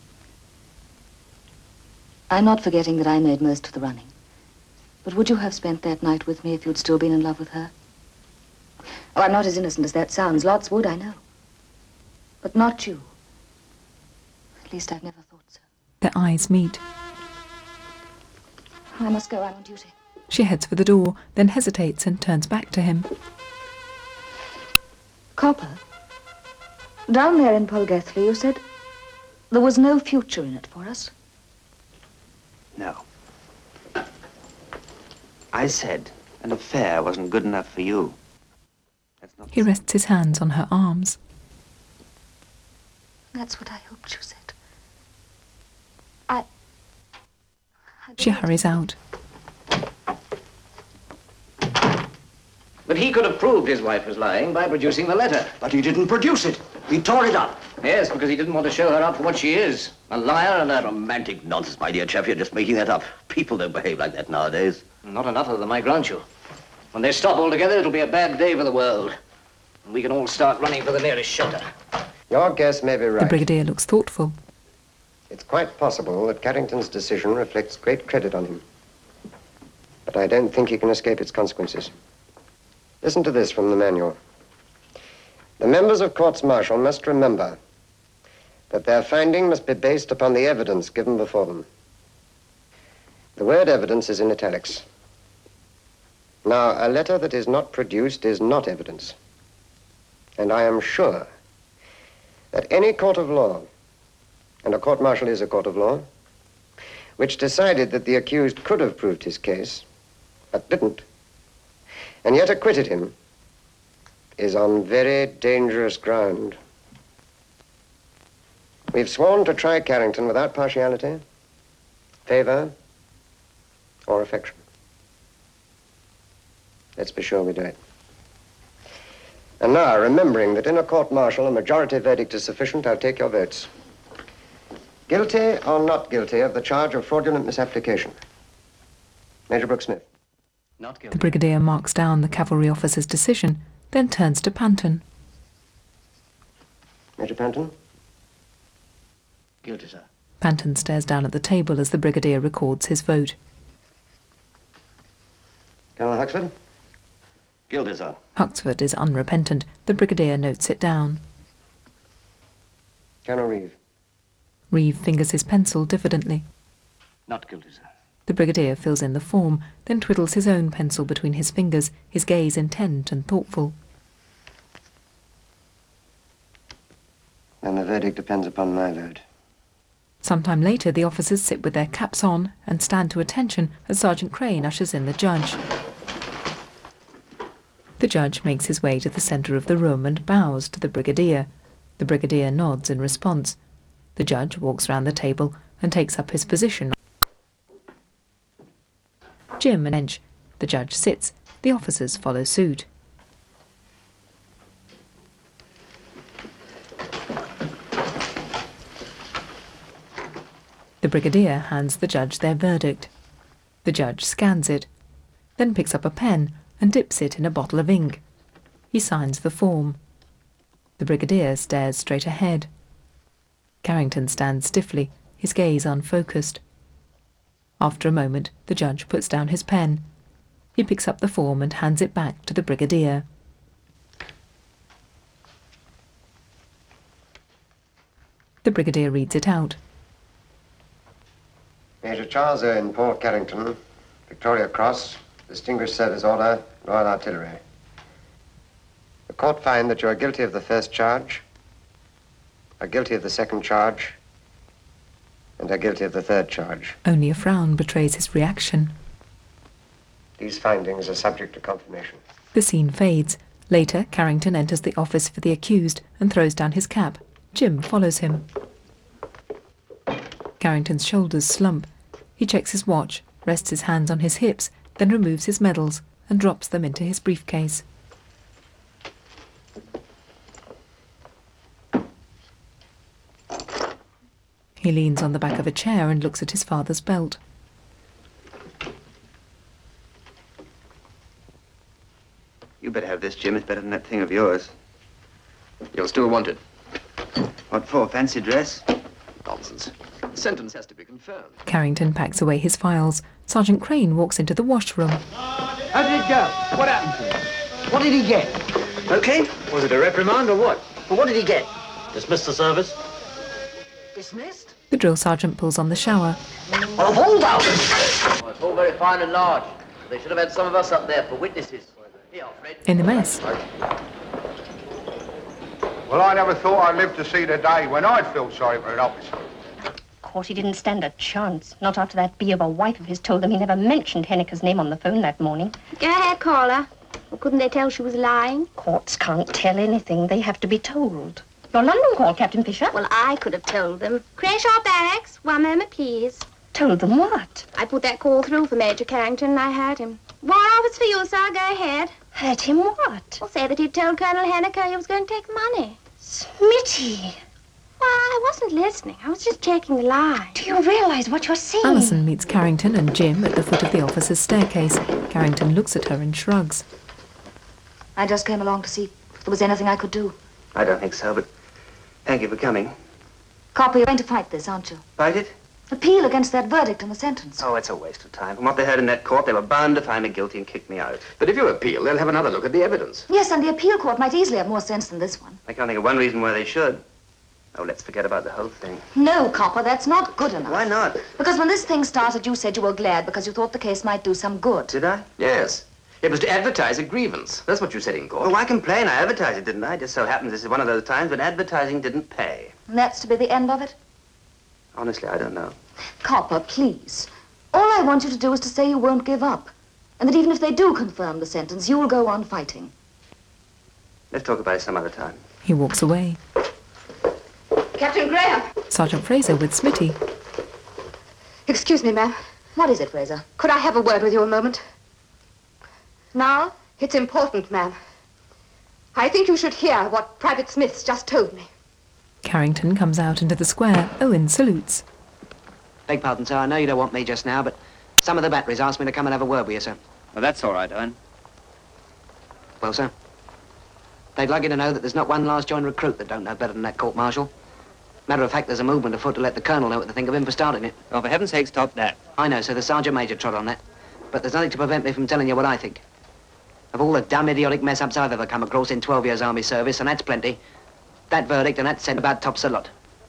I'm not forgetting that I made most of the running. But would you have spent that night with me if you'd still been in love with her? Oh, I'm not as innocent as that sounds. Lots would, I know. But not you. At least I've never thought so. Their eyes meet. I must go. I'm on duty. She heads for the door, then hesitates and turns back to him. Copper, down there in Polgethley, you said there was no future in it for us. No. I said an affair wasn't good enough for you. That's not He rests his hands on her arms. That's what I hoped you said. I... She hurries out. But he could have proved his wife was lying by producing the letter. But he didn't produce it. He tore it up. Yes, because he didn't want to show her up for what she is. A liar and a... Romantic nonsense, my dear chap. You're just making that up. People don't behave like that nowadays. Not enough of them, I grant you. When they stop altogether, it'll be a bad day for the world. And we can all start running for the nearest shelter. Your guess may be right. The Brigadier looks thoughtful. It's quite possible that Carrington's decision reflects great credit on him. But I don't think he can escape its consequences. Listen to this from the manual. The members of courts-martial must remember that their finding must be based upon the evidence given before them. The word evidence is in italics. Now, a letter that is not produced is not evidence. And I am sure that any court of law, and a court-martial is a court of law, which decided that the accused could have proved his case, but didn't, and yet acquitted him, is on very dangerous ground. We've sworn to try Carrington without partiality, favor, or affection. Let's be sure we do it. And now, remembering that in a court-martial a majority verdict is sufficient, I'll take your votes. Guilty or not guilty of the charge of fraudulent misapplication? Major Brooke Smith. Not guilty. The Brigadier marks down the cavalry officer's decision, then turns to Panton. Major Panton? Guilty, sir. Panton stares down at the table as the Brigadier records his vote. Colonel Huxford? Guilty, sir. Huxford is unrepentant. The Brigadier notes it down. Colonel Reeve? Reeve fingers his pencil diffidently. Not guilty, sir. The Brigadier fills in the form, then twiddles his own pencil between his fingers, his gaze intent and thoughtful. Then the verdict depends upon my vote. Some time later, the officers sit with their caps on and stand to attention as Sergeant Crane ushers in the judge. The judge makes his way to the centre of the room and bows to the Brigadier. The Brigadier nods in response. The judge walks round the table and takes up his position. Jim and Bench. The judge sits. The officers follow suit. The Brigadier hands the judge their verdict. The judge scans it, then picks up a pen and dips it in a bottle of ink. He signs the form. The Brigadier stares straight ahead. Carrington stands stiffly, his gaze unfocused. After a moment, the judge puts down his pen. He picks up the form and hands it back to the Brigadier. The Brigadier reads it out. Major Charles Owen, Port Carrington, Victoria Cross, Distinguished Service Order, Royal Artillery. The court find that you are guilty of the first charge, are guilty of the second charge, and are guilty of the third charge. Only a frown betrays his reaction. These findings are subject to confirmation. The scene fades. Later, Carrington enters the office for the accused and throws down his cap. Jim follows him. Carrington's shoulders slump. He checks his watch, rests his hands on his hips, then removes his medals and drops them into his briefcase. He leans on the back of a chair and looks at his father's belt. You better have this, Jim. It's better than that thing of yours. You'll still want it. What for? Fancy dress? Nonsense. The sentence has to be confirmed. Carrington packs away his files. Sergeant Crane walks into the washroom. How did it go? What happened to him? What did he get? Okay. Was it a reprimand or what? Well, what did he get? Dismissed the service. Dismissed? The drill sergeant pulls on the shower. Well, hold out! Well, it's all very fine and large. They should have had some of us up there for witnesses. Here, Fred. In the mess. Well, I never thought I'd live to see the day when I'd feel sorry for an officer. Of course, he didn't stand a chance. Not after that bee of a wife of his told them he never mentioned Henniker's name on the phone that morning. Go ahead, caller. Well, couldn't they tell she was lying? Courts can't tell anything. They have to be told. Your London call, Captain Fisher. Well, I could have told them. Crayshaw Barracks. One moment, please. Told them what? I put that call through for Major Carrington and I heard him. War office for you, sir. Go ahead. Heard him what? Well, say that he'd told Colonel Henniker he was going to take the money. Smitty! Well, I wasn't listening. I was just checking the line. Do you realize what you're seeing? Alison meets Carrington and Jim at the foot of the officer's staircase. Carrington looks at her and shrugs. I just came along to see if there was anything I could do. I don't think so, but thank you for coming. Copper, you're going to fight this, aren't you? Fight it? Appeal against that verdict and the sentence. Oh, it's a waste of time. From what they heard in that court, they were bound to find me guilty and kick me out. But if you appeal, they'll have another look at the evidence. Yes, and the appeal court might easily have more sense than this one. I can't think of one reason why they should. Oh, let's forget about the whole thing. No, Copper, that's not good enough. Why not? Because when this thing started, you said you were glad because you thought the case might do some good. Did I? Yes. It was to advertise a grievance. That's what you said in court. Oh, why complain? I advertised it, didn't I? Just so happens this is one of those times when advertising didn't pay. And that's to be the end of it? Honestly, I don't know. Copper, please. All I want you to do is to say you won't give up. And that even if they do confirm the sentence, you'll go on fighting. Let's talk about it some other time. He walks away. Captain Graham! Sergeant Fraser with Smitty. Excuse me, ma'am. What is it, Fraser? Could I have a word with you a moment? Now? It's important, ma'am. I think you should hear what Private Smith's just told me. Carrington comes out into the square. Owen salutes. Beg pardon, sir. I know you don't want me just now, but some of the batteries asked me to come and have a word with you, sir. Well, that's all right, Owen. Well, sir, they'd like you to know that there's not one last joint recruit that don't know better than that court-martial. Matter of fact, there's a movement afoot to let the colonel know what they think of him for starting it. Oh, for heaven's sake, stop that. I know, sir. The sergeant major trod on that. But there's nothing to prevent me from telling you what I think. Of all the dumb, idiotic mess-ups I've ever come across in twelve years army service, and that's plenty, that verdict and that sent about tops a lot.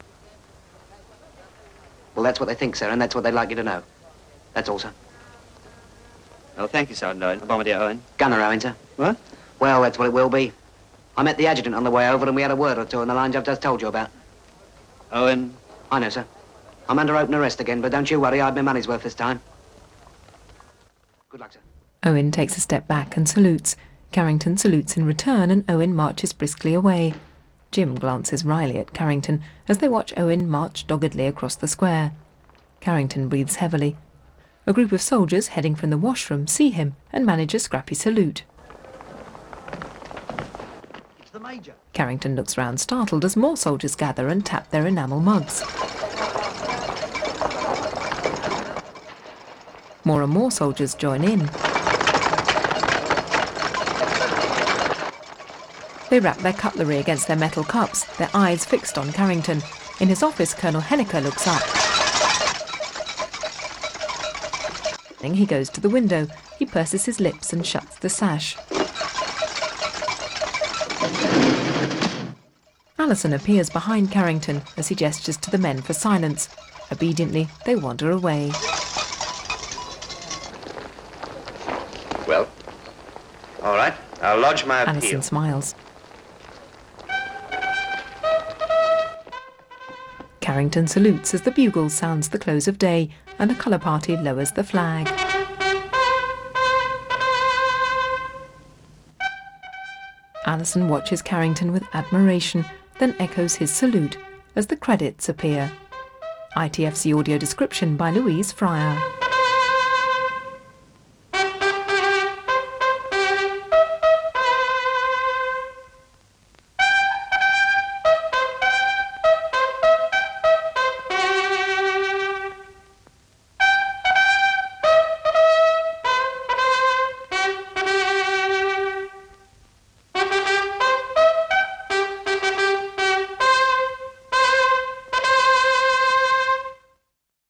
Well, that's what they think, sir, and that's what they'd like you to know. That's all, sir. Oh, thank you, Sergeant Owen. Bombardier Owen. Gunner Owen, sir. What? Well, that's what it will be. I met the adjutant on the way over, and we had a word or two on the lines I've just told you about. Owen? I know, sir. I'm under open arrest again, but don't you worry, I had my money's worth this time. Good luck, sir. Owen takes a step back and salutes. Carrington salutes in return, and Owen marches briskly away. Jim glances wryly at Carrington as they watch Owen march doggedly across the square. Carrington breathes heavily. A group of soldiers heading from the washroom see him and manage a scrappy salute. It's the Major. Carrington looks round startled as more soldiers gather and tap their enamel mugs. More and more soldiers join in. They rap their cutlery against their metal cups, their eyes fixed on Carrington. In his office, Colonel Henniker looks up. He goes to the window. He purses his lips and shuts the sash. Alison appears behind Carrington as he gestures to the men for silence. Obediently, they wander away. Well, all right. I'll lodge my appeal. Alison smiles. Carrington salutes as the bugle sounds the close of day and a colour party lowers the flag. Alison watches Carrington with admiration, then echoes his salute as the credits appear. I T F C audio description by Louise Fryer.